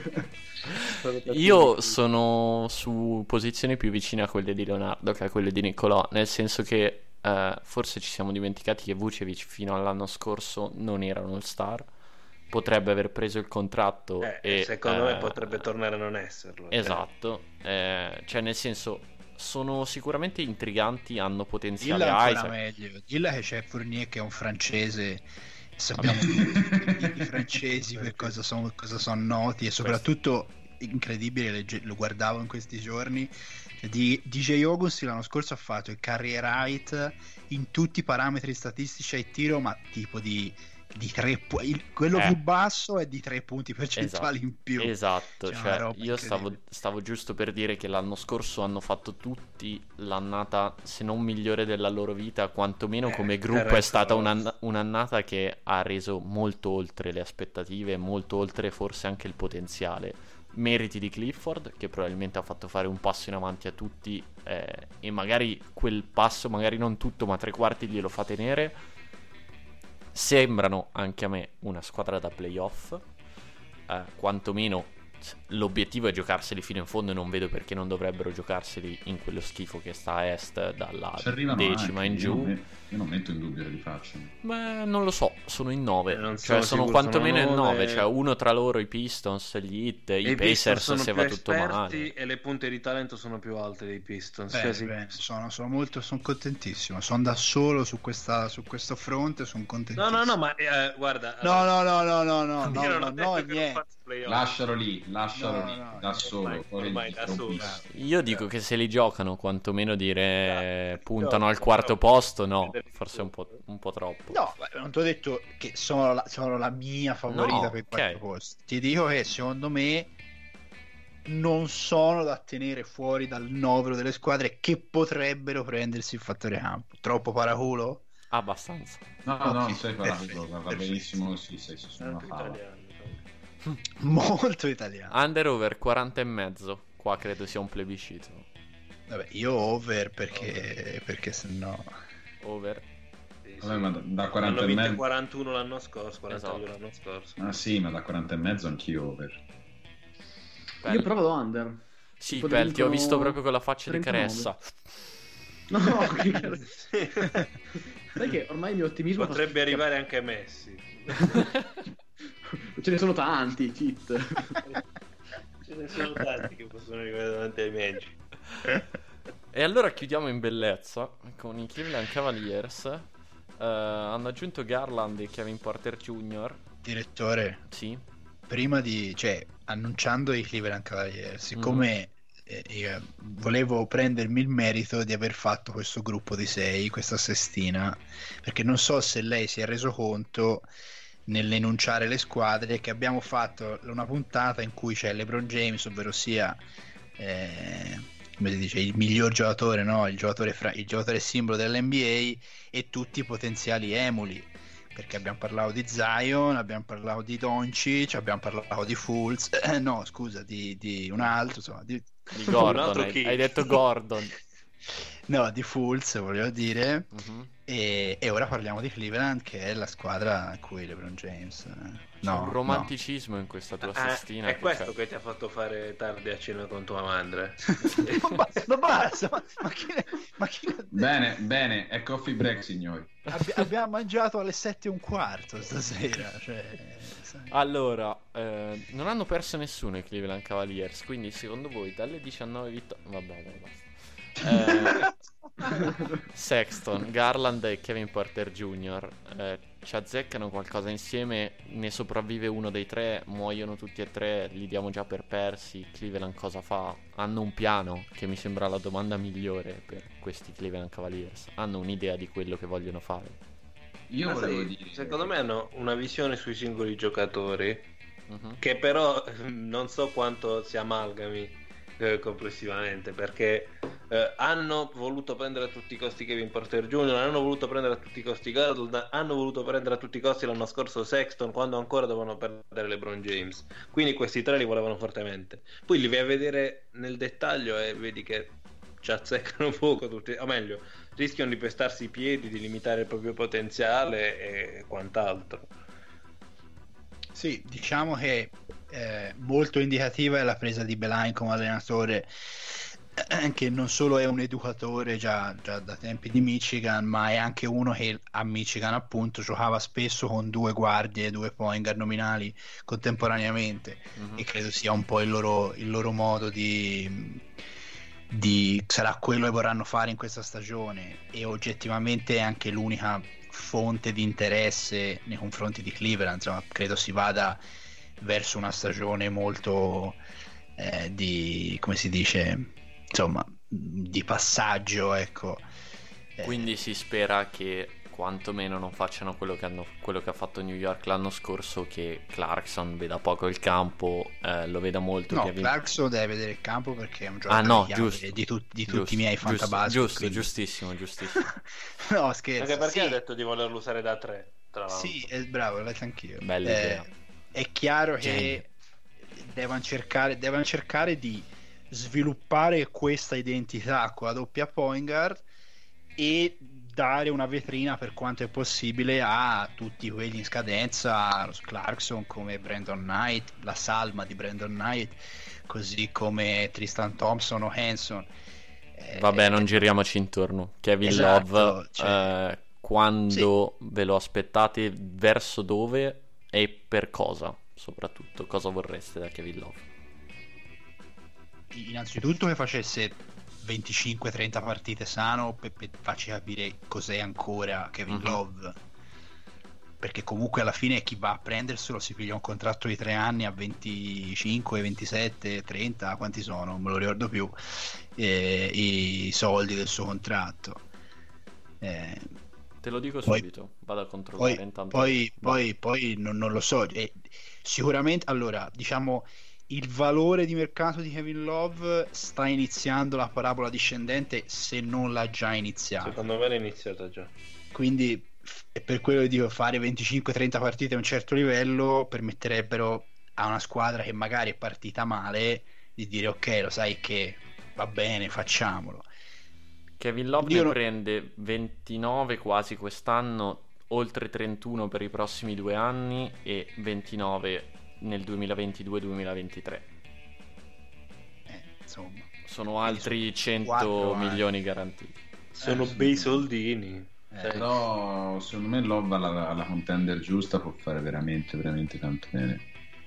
Io sono su posizioni più vicine a quelle di Leonardo che a quelle di Nicolò, nel senso che uh, forse ci siamo dimenticati che Vucevic fino all'anno scorso non era un all-star. Potrebbe aver preso il contratto eh, e secondo eh, me potrebbe tornare a non esserlo. Esatto, eh, cioè nel senso sono sicuramente intriganti, hanno potenziale. Dilla Isaac. Meglio. Dilla che c'è Fournier che è un francese, sappiamo tutti i francesi per cosa sono, cosa sono noti e soprattutto incredibile, legge, lo guardavo in questi giorni, di D J Augustin l'anno scorso ha fatto il career height in tutti i parametri statistici ai tiro, ma tipo di di tre pu- il, quello eh. più basso è di tre punti percentuali esatto. in più. Esatto, cioè, cioè io stavo, stavo giusto per dire che l'anno scorso hanno fatto tutti l'annata, se non migliore della loro vita, quantomeno eh, come gruppo è stata un'ann- un'annata che ha reso molto oltre le aspettative, molto oltre forse anche il potenziale. Meriti di Clifford, che probabilmente ha fatto fare un passo in avanti a tutti, eh, e magari quel passo, magari non tutto, ma tre quarti glielo fa tenere. Sembrano anche a me una squadra da playoff, eh, quantomeno l'obiettivo è giocarseli fino in fondo e non vedo perché non dovrebbero giocarseli in quello schifo che sta a est dalla decima anche. in giù. Io non, metto, io non metto in dubbio che li facciano. Beh, non lo so, sono in nove, eh, non cioè sono sono quantomeno in nove, cioè uno tra loro i Pistons, gli Heat, i, i Pacers se va tutto male. E le punte di talento sono più alte dei Pistons. Beh, cioè, sì. beh, sono, sono molto, sono contentissimo, sono da solo su, questa, su questo fronte, sono contentissimo. No, no, no, ma eh, guarda. No, allora, no, no, no, no, no, no, no, no, niente. Lascialo lì, lascialo no, lì, no, da solo. Ormai, ormai da solo. Io dico che se li giocano, quantomeno dire puntano al quarto posto, no, forse un po', un po' troppo. No, non ti ho detto che sono la, sono la mia favorita no, per il okay. quarto posto. Ti dico che secondo me non sono da tenere fuori dal novero delle squadre che potrebbero prendersi il fattore campo. Troppo paraculo? Abbastanza. No, no, Ok, non sei parlato, perfetto, va perfetto. benissimo, sì, sei su una Tanto fava. italiano. Molto italiano. Under over quaranta e mezzo. Qua credo sia un plebiscito. Vabbè, io over perché, perché sennò... Over. Sì, Vabbè, sì. ma da, da quaranta Hanno e vinto mezzo. quarantuno l'anno scorso, quarantadue Esatto. l'anno scorso. Ah sì, ma da quaranta e mezzo anch'io over. Pel. Io provo under. Sì, Tipo Pel, ti ho vincono visto proprio con la faccia trentanove. di Caressa. No, che- sai che ormai il mio ottimismo fa Potrebbe schifo. arrivare anche Messi. Ce ne sono tanti, cheat. Ce ne sono tanti che possono arrivare davanti ai Magic. E allora chiudiamo in bellezza con i Cleveland Cavaliers. Eh, hanno aggiunto Garland e Kevin Porter Junior Direttore, Sì. prima di... cioè, annunciando i Cleveland Cavaliers, siccome eh, io volevo prendermi il merito di aver fatto questo gruppo di sei, questa sestina, perché non so se lei si è reso conto nell'enunciare le squadre che abbiamo fatto una puntata in cui c'è LeBron James, ovvero sia eh, come si dice, il miglior giocatore, no? il, giocatore fra- il giocatore simbolo dell'N B A e tutti i potenziali emuli, perché abbiamo parlato di Zion, abbiamo parlato di Doncic, abbiamo parlato di Fultz, eh, no scusa, di, di un altro, insomma, di, Di Un Gordon. altro hai, chi? hai detto Gordon. no, di Fultz volevo dire. Mhm. E, e ora parliamo di Cleveland, che è la squadra a cui LeBron James eh, C'è no, un romanticismo in questa tua Ah, sestina. è che questo c'è. che ti ha fatto fare tardi a cena con tua madre. no. ma, ma basta, ma, ma chi ne- ma chi ne- Bene, bene, è coffee break, signori. Abbi- abbiamo mangiato alle sette e un quarto stasera, cioè, sai. Allora, eh, non hanno perso nessuno i Cleveland Cavaliers, quindi secondo voi dalle diciannove vittorie... Vabbè, dai, basta. Eh, Sexton, Garland e Kevin Porter Junior eh, ci azzeccano qualcosa insieme, ne sopravvive uno dei tre, muoiono tutti e tre, li diamo già per persi. Cleveland cosa fa? Hanno un piano, che mi sembra la domanda migliore per questi Cleveland Cavaliers. Hanno un'idea di quello che vogliono fare? Io Ma volevo sai, dire... secondo me hanno una visione sui singoli giocatori Mhm. che però eh, non so quanto si amalgami eh, complessivamente, perché eh, hanno voluto prendere a tutti i costi Kevin Porter Junior, hanno voluto prendere a tutti i costi Garland, hanno voluto prendere a tutti i costi l'anno scorso Sexton, quando ancora dovevano perdere LeBron James, quindi questi tre li volevano fortemente. Poi li vai a vedere nel dettaglio e vedi che ci azzeccano poco tutti, o meglio rischiano di pestarsi i piedi, di limitare il proprio potenziale e quant'altro. Sì, diciamo che eh, molto indicativa è la presa di Belain come allenatore, eh, che non solo è un educatore già, già da tempi di Michigan, ma è anche uno che a Michigan appunto giocava spesso con due guardie, due point guard nominali contemporaneamente, Mhm. e credo sia un po' il loro, il loro modo di, di sarà quello che vorranno fare in questa stagione, e oggettivamente è anche l'unica fonte di interesse nei confronti di Cleveland. Insomma, credo si vada verso una stagione molto eh, di, come si dice, insomma, di passaggio, ecco. Eh, Quindi si spera che quantomeno non facciano quello che, hanno, quello che ha fatto New York l'anno scorso, che Clarkson veda poco il campo, eh, lo veda molto no, Kevin... Clarkson deve vedere il campo perché è un Ah giocatore no, chiave giusto, di, tu- di giusto, tutti i miei giusto, fantabasket, giusto, quindi- giustissimo, giustissimo. no, scherzo. Anche perché sì, ha detto di volerlo usare da tre, tra l'altro. sì, è bravo, l'ho detto anch'io. Bella Eh, idea. È chiaro Genio. che devono cercare, devono cercare di sviluppare questa identità con la doppia point guard e dare una vetrina per quanto è possibile a tutti quelli in scadenza, Clarkson come Brandon Knight, la salma di Brandon Knight, così come Tristan Thompson o Hanson. Eh, Vabbè, non giriamoci intorno. Kevin Esatto, Love, cioè- eh, quando ve lo aspettate, verso dove e per cosa? Soprattutto, cosa vorreste da Kevin Love? Innanzitutto che facesse venticinque trenta partite sano per, per farci capire cos'è ancora Kevin Mhm. Love, perché comunque alla fine chi va a prenderselo si piglia un contratto di tre anni a venticinque, ventisette, trenta, quanti sono? Non me lo ricordo più, eh, i soldi del suo contratto. Eh, Te lo dico Poi- subito, vado a controllare poi, intanto. poi, Va. poi, poi non, non lo so, eh, sicuramente allora diciamo il valore di mercato di Kevin Love sta iniziando la parabola discendente, se non l'ha già iniziata. Secondo me l'è iniziata già. quindi è per quello che dico, fare venticinque trenta partite a un certo livello permetterebbero a una squadra che magari è partita male di dire ok, lo sai che va bene, facciamolo. Kevin Love Io ne no- prende ventinove quasi quest'anno, oltre trentuno per i prossimi due anni e ventinove nel duemilaventidue duemilaventitré. Eh, insomma, Sono altri cento quattro anni. milioni garantiti. Sono Eh, sì. bei soldini. Eh, Sai? Però secondo me Love alla, alla contender giusta può fare veramente, veramente tanto bene.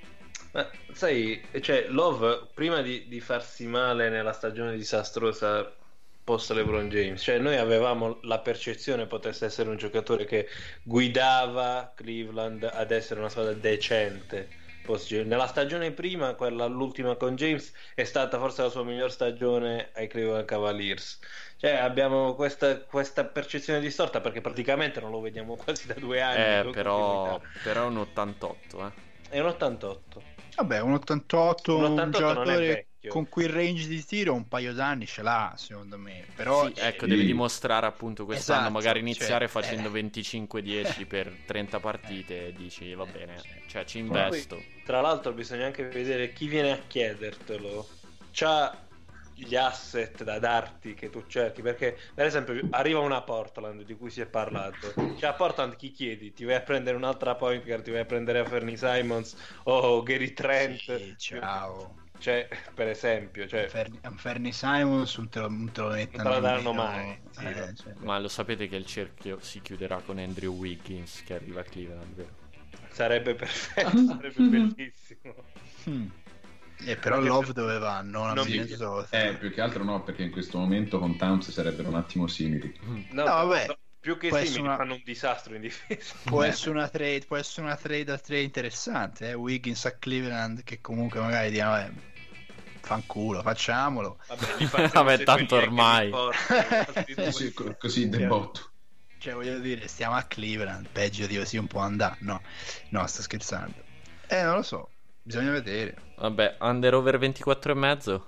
Ma sai, cioè, Love, prima di, di farsi male nella stagione disastrosa post LeBron James, cioè noi avevamo la percezione potesse essere un giocatore che guidava Cleveland ad essere una squadra decente. Post- Nella stagione prima, quella l'ultima con James, è stata forse la sua miglior stagione ai Cleveland Cavaliers. Cioè abbiamo questa, questa percezione distorta perché praticamente non lo vediamo quasi da due anni. Eh, con però, continuità. però è un ottantotto, eh. È un ottantotto. vabbè, un ottantotto, Un un, ottantotto non è giocatore vecchio. con quel range di tiro un paio d'anni ce l'ha, secondo me. Però Sì, ecco, sì. deve dimostrare appunto quest'anno, Esatto, magari iniziare cioè, facendo eh. venticinque dieci per trenta partite e dici va bene, cioè ci Poi, investo. tra l'altro bisogna anche vedere chi viene a chiedertelo. C'ha gli asset da darti che tu cerchi, perché per esempio arriva una Portland di cui si è parlato. Cioè a Portland chi chiedi? Ti vai a prendere un'altra point guard, ti vai a prendere a Fernie Simons o Gary Trent? sì, ciao. Cioè, per esempio, cioè, Fernie, Fernie Simons non te lo, non te lo mettono Non te lo daranno nemmeno- mai, sì, eh, no. cioè, Ma lo sapete che il cerchio si chiuderà con Andrew Wiggins che arriva a Cleveland, vero? sarebbe perfetto, sarebbe bellissimo. hmm. Eh, però Perché- Love dove va? Non a Non mi- Minnesota. Eh, più che altro no, perché in questo momento con Towns sarebbero un attimo simili. No, No, vabbè. no, più che Può simili essere una- fanno un disastro in difesa. Può Eh. essere una trade, può essere una trade a tre interessante, eh? Wiggins a Cleveland che comunque magari dicono vabbè, fanculo, facciamo Vabbè, gli facciamo Vabbè, se tanto quelli che ormai. mi portano, questi due. Così, co- così debotto. Cioè voglio dire, stiamo a Cleveland, peggio di così un po' andare. No, no, sto scherzando. Eh, non lo so, bisogna vedere. Vabbè, under over ventiquattro e mezzo.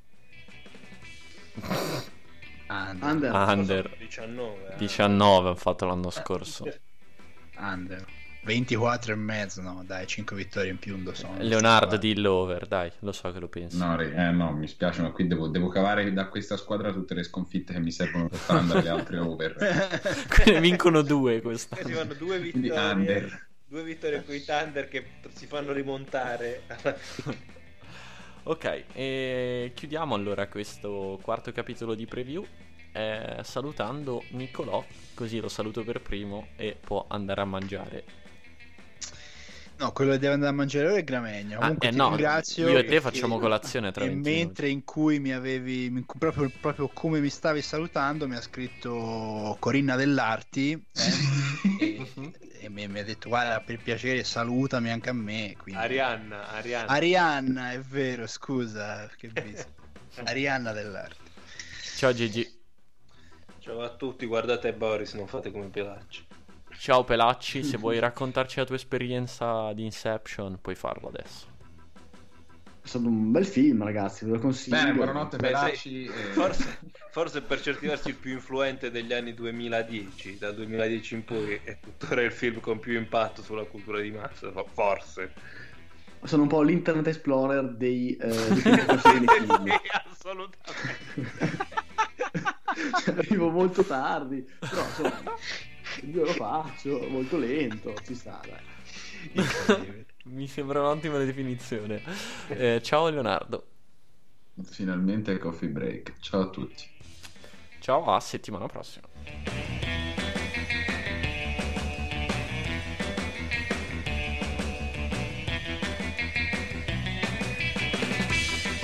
Under, Under. Under diciannove, eh. diciannove ho fatto l'anno scorso. under. ventiquattro e mezzo, no, dai, cinque vittorie in più, non so. Leonardo di over, dai, lo so che lo pensi. No, re- eh, no, mi spiace, ma qui devo, devo cavare da questa squadra tutte le sconfitte che mi servono per far andare le altre over. Quindi vincono due questa. Poi si fanno due Quindi vittorie, under. due vittorie con i Thunder che si fanno rimontare alla fine. Ok, e chiudiamo allora questo quarto capitolo di preview eh, salutando Niccolò, così lo saluto per primo e può andare a mangiare. No, quello che deve andare a mangiare ora è Gramegna. Ah, Comunque eh ti no, ringrazio. io e te perché- facciamo colazione tra E venti mentre in cui mi avevi in cui proprio, proprio come mi stavi salutando mi ha scritto Corinna Dell'Arti eh, e, e mi, mi ha detto guarda per piacere salutami anche a me, quindi... Arianna, Arianna. Arianna, è vero, scusa, che bis- Arianna Dell'Arti. Ciao Gigi. Ciao a tutti, guardate Boris, non fate come Pelacci. Ciao Pelacci, se vuoi raccontarci la tua esperienza di Inception puoi farlo adesso. È stato un bel film, ragazzi, ve lo consiglio. Bene, buonanotte Beh, Pelacci. sai, e- forse, forse per certi versi il più influente degli anni duemiladieci, dal duemiladieci in poi è tuttora il film con più impatto sulla cultura di massa, fo- forse. Sono un po' l'Internet Explorer dei, eh, dei film che consigli nei film. Sì, assolutamente. Cioè, arrivo molto tardi, però insomma, io lo faccio molto lento, ci sta, dai. Mi sembra un'ottima definizione. Eh, ciao Leonardo. Finalmente il coffee break. Ciao a tutti. Ciao, a settimana prossima.